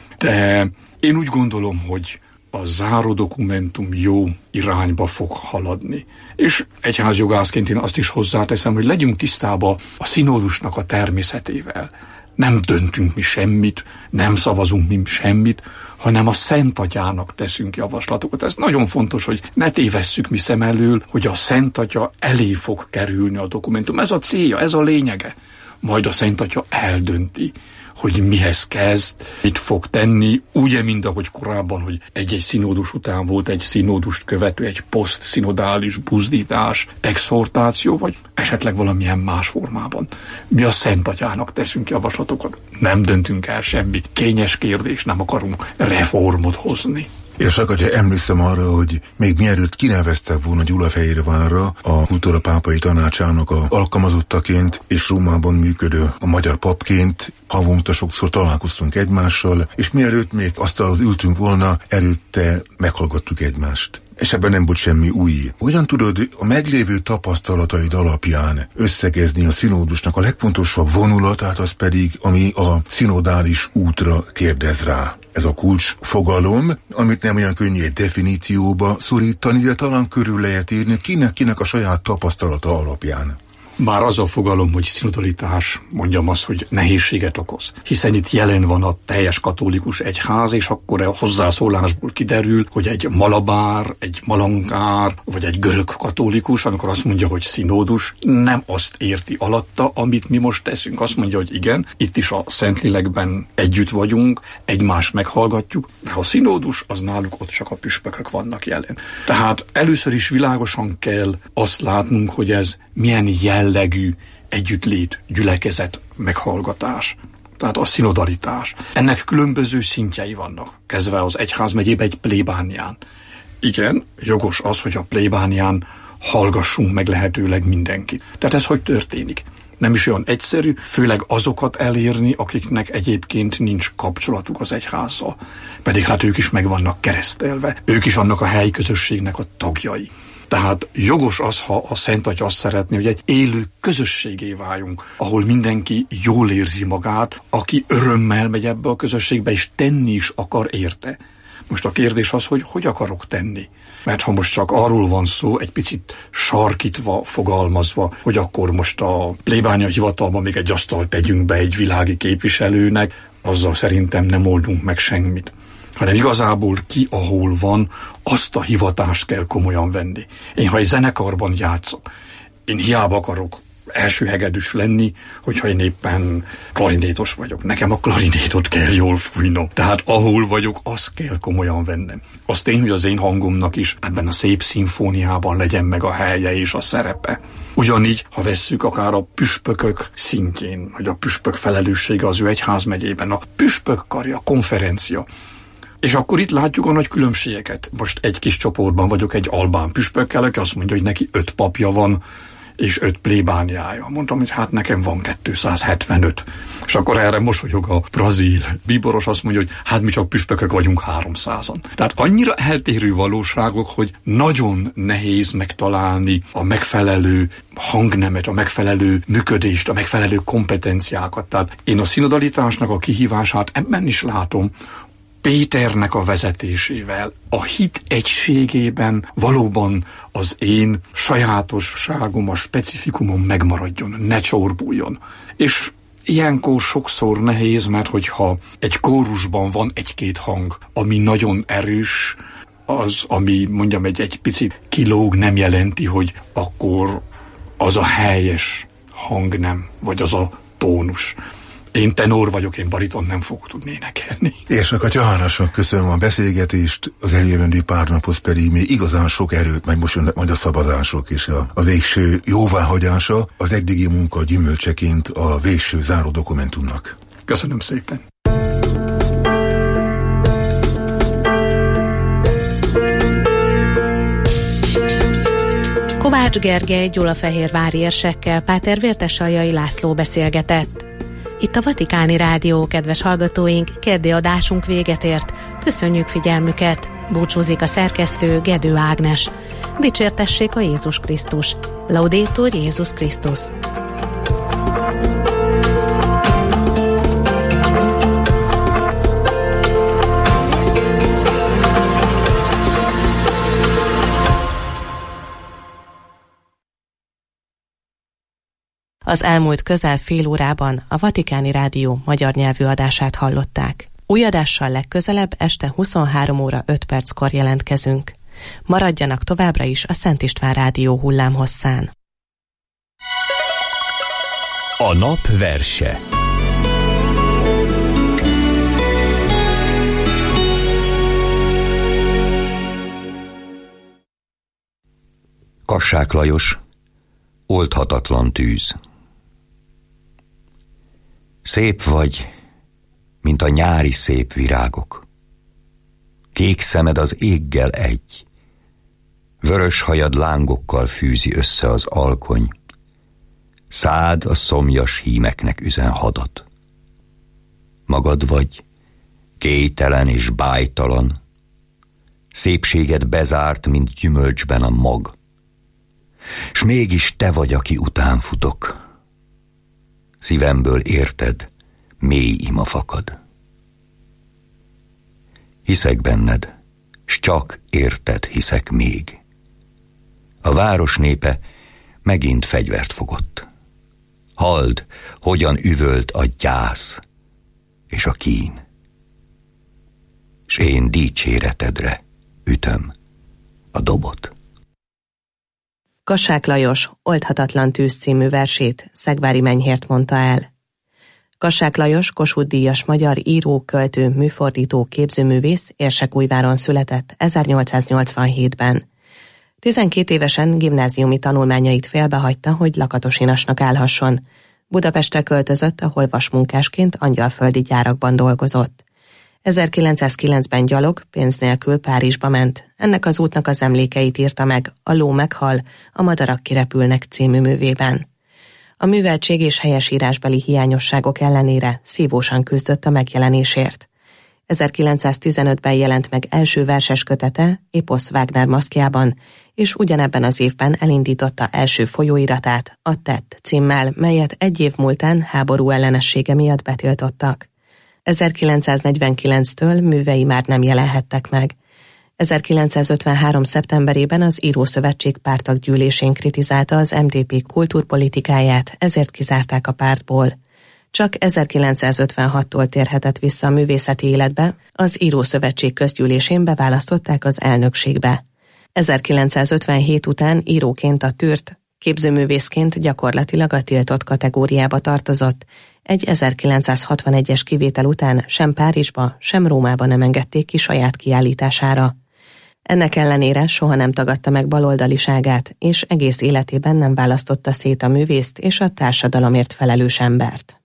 de én úgy gondolom, hogy a záró dokumentum jó irányba fog haladni. És egyházjogászként én azt is hozzáteszem, hogy legyünk tisztában a színódusnak a természetével. Nem döntünk mi semmit, nem szavazunk mi semmit, hanem a Szent Atyának teszünk javaslatokat. Ez nagyon fontos, hogy ne tévesszük mi szem elől, hogy a Szent Atya elé fog kerülni a dokumentum. Ez a célja, ez a lényege. Majd a Szent Atya eldönti, hogy mihez kezd, mit fog tenni, ugye, mint ahogy korábban, hogy egy-egy színódus után volt egy színódust követő, egy posztszinodális buzdítás, exhortáció, vagy esetleg valamilyen más formában. Mi a Szent Atyának teszünk javaslatokat, nem döntünk el semmi kényes kérdés, nem akarunk reformot hozni. És akkor emlékszem arra, hogy még mielőtt kineveztek volna Gyulafehérvárra a Kultúra Pápai Tanácsának a alkalmazottaként és Rómában működő a magyar papként, havonta sokszor találkoztunk egymással, és mielőtt még asztalhoz ültünk volna, előtte meghallgattuk egymást. És ebben nem volt semmi új. Hogyan tudod a meglévő tapasztalataid alapján összegezni a színódusnak a legfontosabb vonulatát, az pedig, ami a szinodális útra kérdez rá? Ez a kulcs fogalom, amit nem olyan könnyű egy definícióba szorítani, de talán körül lehet írni kinek a saját tapasztalata alapján. Már az a fogalom, hogy szinodalitás, mondjam azt, hogy nehézséget okoz. Hiszen itt jelen van a teljes katolikus egyház, és akkor a hozzászólásból kiderül, hogy egy malabár, egy malankár, vagy egy görög katolikus, amikor azt mondja, hogy színódus, nem azt érti alatta, amit mi most teszünk. Azt mondja, hogy igen, itt is a Szentlélekben együtt vagyunk, egymást meghallgatjuk, de a színódus, az náluk ott csak a püspökök vannak jelen. Tehát először is világosan kell azt látnunk, hogy ez milyen jellegű együttlét, gyülekezet, meghallgatás. Tehát a szinodalitás. Ennek különböző szintjei vannak, kezdve az egyházmegyébe egy plébánián. Igen, jogos az, hogy a plébánián hallgassunk meg lehetőleg mindenkit. Tehát ez hogy történik? Nem is olyan egyszerű, főleg azokat elérni, akiknek egyébként nincs kapcsolatuk az egyházzal. Pedig hát ők is meg vannak keresztelve, ők is annak a helyi közösségnek a tagjai. Tehát jogos az, ha a Szent Atya azt szeretné, hogy egy élő közösségé váljunk, ahol mindenki jól érzi magát, aki örömmel megy ebbe a közösségbe, és tenni is akar érte. Most a kérdés az, hogy akarok tenni. Mert ha most csak arról van szó, egy picit sarkítva, fogalmazva, hogy akkor most a plébánia hivatalban még egy asztalt tegyünk be egy világi képviselőnek, azzal szerintem nem oldunk meg semmit. Hanem igazából ki, ahol van, azt a hivatást kell komolyan venni. Én, ha egy zenekarban játszok, én hiába akarok első hegedűs lenni, hogyha én éppen klarinétos vagyok. Nekem a klarinétot kell jól fújnom. Tehát ahol vagyok, azt kell komolyan vennem. Az tény, hogy az én hangomnak is ebben a szép szimfóniában legyen meg a helye és a szerepe. Ugyanígy, ha vesszük akár a püspökök szintjén, hogy a püspök felelőssége az ő egyházmegyében, a püspök karja, a konferencia. És akkor itt látjuk a nagy különbségeket. Most egy kis csoportban vagyok egy albán püspökkel, aki azt mondja, hogy neki 5 papja van, és 5 plébániája. Mondtam, hogy hát nekem van 275. És akkor erre mosolyog a brazil bíboros, azt mondja, hogy hát mi csak püspökök vagyunk 300-an. Tehát annyira eltérő valóságok, hogy nagyon nehéz megtalálni a megfelelő hangnemet, a megfelelő működést, a megfelelő kompetenciákat. Tehát én a szinodalitásnak a kihívását ebben is látom, Péternek a vezetésével, a hit egységében valóban az én sajátosságom, a specifikumom megmaradjon, ne csorbuljon. És ilyenkor sokszor nehéz, mert hogyha egy kórusban van 1-2 hang, ami nagyon erős, az, ami mondjam egy picit kilóg, nem jelenti, hogy akkor az a helyes hangnem, vagy az a tónus. Én tenor vagyok, én bariton nem fogok tudni énekelni. És a Johannesnak köszönöm a beszélgetést, az eljövendő pár naphoz pedig még igazán sok erőt, meg most jönnek majd a szavazások és a végső jóváhagyása, az eddigi munka gyümölcseként a végső záró dokumentumnak. Köszönöm szépen. Kovács Gergely gyulafehérvári érsekkel Páter Vértesaljai László beszélgetett. Itt a Vatikáni Rádió, kedves hallgatóink, keddi adásunk véget ért. Köszönjük figyelmüket! Búcsúzik a szerkesztő, Gedő Ágnes. Dicsértessék a Jézus Krisztus! Laudetur Jézus Krisztus! Az elmúlt közel fél órában a Vatikáni Rádió magyar nyelvű adását hallották. Új adással legközelebb este 23 óra 5 perckor jelentkezünk. Maradjanak továbbra is a Szent István Rádió hullámhosszán. A nap verse. Kassák Lajos, oldhatatlan tűz. Szép vagy, mint a nyári szép virágok. Kék szemed az éggel egy, vörös hajad lángokkal fűzi össze az alkony, szád a szomjas hímeknek üzen hadat. Magad vagy, kélytelen és bájtalan, szépséged bezárt, mint gyümölcsben a mag, s mégis te vagy, aki után futok. Szívemből érted, mély ima fakad. Hiszek benned, s csak érted hiszek még. A város népe megint fegyvert fogott. Halld, hogyan üvölt a gyász és a kín. S én dicséretedre ütöm a dobot. Kassák Lajos Oldhatatlan tűz című versét Szegvári Menyhért mondta el. Kassák Lajos Kossuth-díjas magyar író, költő, műfordító, képzőművész Érsekújváron született 1887-ben. 12 évesen gimnáziumi tanulmányait félbehagyta, hogy lakatosinasnak állhasson. Budapestre költözött, ahol vasmunkásként angyalföldi gyárakban dolgozott. 1909-ben gyalog, pénz nélkül Párizsba ment. Ennek az útnak az emlékeit írta meg A ló meghal, a madarak kirepülnek című művében. A műveltség és helyesírásbeli hiányosságok ellenére szívósan küzdött a megjelenésért. 1915-ben jelent meg első verses kötete, Éposz Wagner maszkjában, és ugyanebben az évben elindította első folyóiratát, a Tett címmel, melyet egy év múltán háború ellenessége miatt betiltottak. 1949-től művei már nem jelenhettek meg. 1953. szeptemberében az Írószövetség párttaggyűlésén kritizálta az MDP kultúrpolitikáját, ezért kizárták a pártból. Csak 1956-tól térhetett vissza a művészeti életbe, az Írószövetség közgyűlésén beválasztották az elnökségbe. 1957 után íróként a tűrt, képzőművészként gyakorlatilag a tiltott kategóriába tartozott. Egy 1961-es kivétel után sem Párizsba, sem Rómába nem engedték ki saját kiállítására. Ennek ellenére soha nem tagadta meg baloldaliságát, és egész életében nem választotta szét a művészt és a társadalomért felelős embert.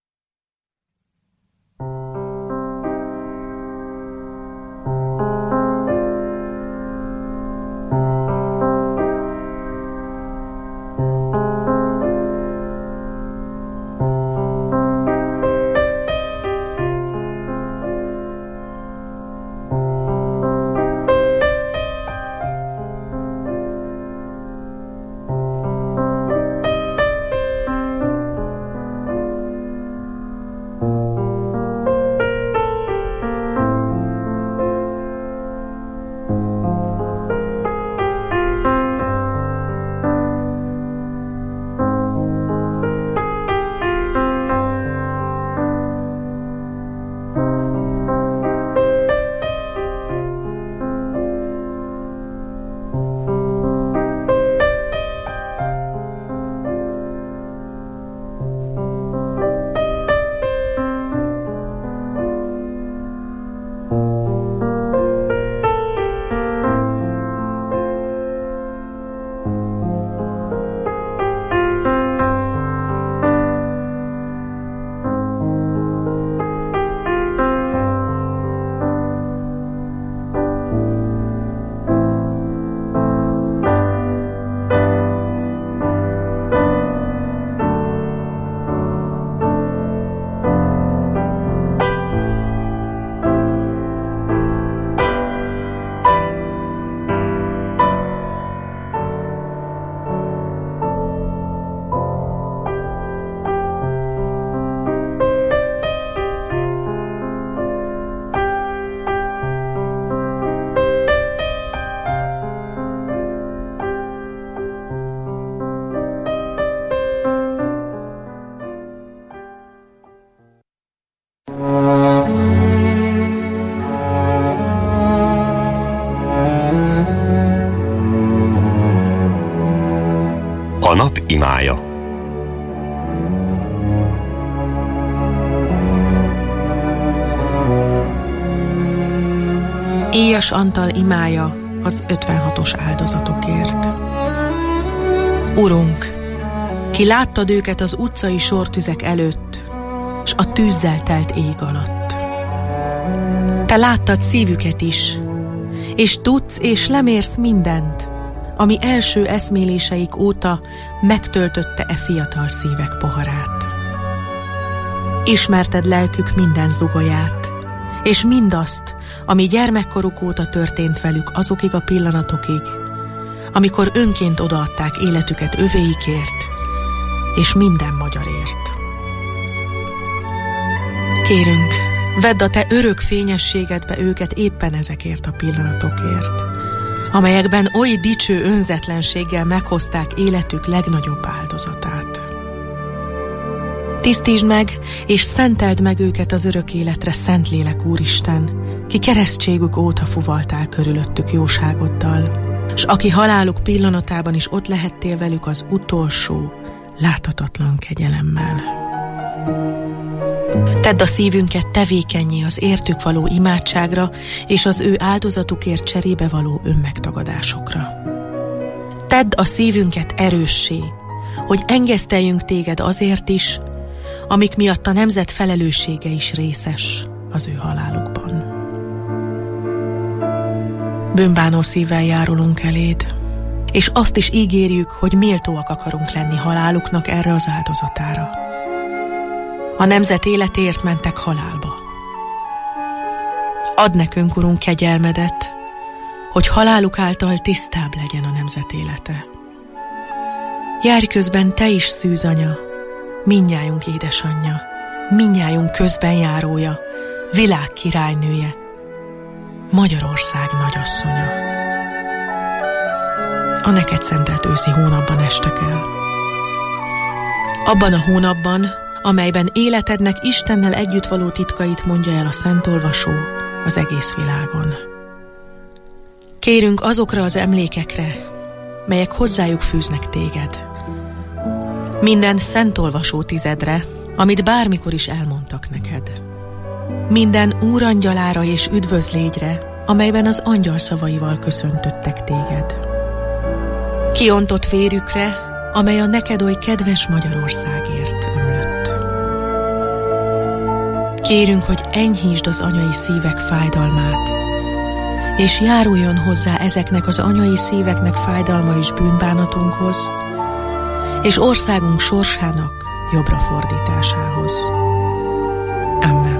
A nap imája. Éjas Antal imája az 56-os áldozatokért. Urunk, ki láttad őket az utcai sortüzek előtt, s a tűzzel telt ég alatt. Te láttad szívüket is, és tudsz és lemérsz mindent, ami első eszméléseik óta megtöltötte e fiatal szívek poharát. Ismerted lelkük minden zugolyát, és mindazt, ami gyermekkoruk óta történt velük azokig a pillanatokig, amikor önként odaadták életüket övéikért, és minden magyarért. Kérünk, vedd a te örök fényességedbe őket éppen ezekért a pillanatokért, amelyekben oly dicső önzetlenséggel meghozták életük legnagyobb áldozatát. Tisztítsd meg, és szenteld meg őket az örök életre, Szentlélek Úristen, ki keresztségük óta fuvaltál körülöttük jóságoddal, s aki haláluk pillanatában is ott lehettél velük az utolsó, láthatatlan kegyelemmel. Tedd a szívünket tevékennyé az értük való imádságra, és az ő áldozatukért cserébe való önmegtagadásokra. Tedd a szívünket erőssé, hogy engeszteljünk téged azért is, amik miatt a nemzet felelőssége is részes az ő halálukban. Bűnbánó szívvel járulunk eléd, és azt is ígérjük, hogy méltóak akarunk lenni haláluknak erre az áldozatára. A nemzet életéért mentek halálba. Add nekünk, Urunk, kegyelmedet, hogy haláluk által tisztább legyen a nemzet élete. Járj közben te is, szűz anya, mindnyájunk édesanyja, mindnyájunk közbenjárója, világ királynője, Magyarország nagyasszonya. A neked szentelt őszi hónapban estek el. Abban a hónapban, amelyben életednek Istennel együtt való titkait mondja el a Szent Olvasó az egész világon. Kérünk azokra az emlékekre, melyek hozzájuk fűznek téged. Minden Szent Olvasó tizedre, amit bármikor is elmondtak neked. Minden úrangyalára és üdvözlégyre, amelyben az angyal szavaival köszöntöttek téged. Kiontott vérükre, amely a neked oly kedves Magyarországért ömlött. Kérünk, hogy enyhítsd az anyai szívek fájdalmát, és járuljon hozzá ezeknek az anyai szíveknek fájdalma és bűnbánatunkhoz, és országunk sorsának jobbra fordításához. Amen.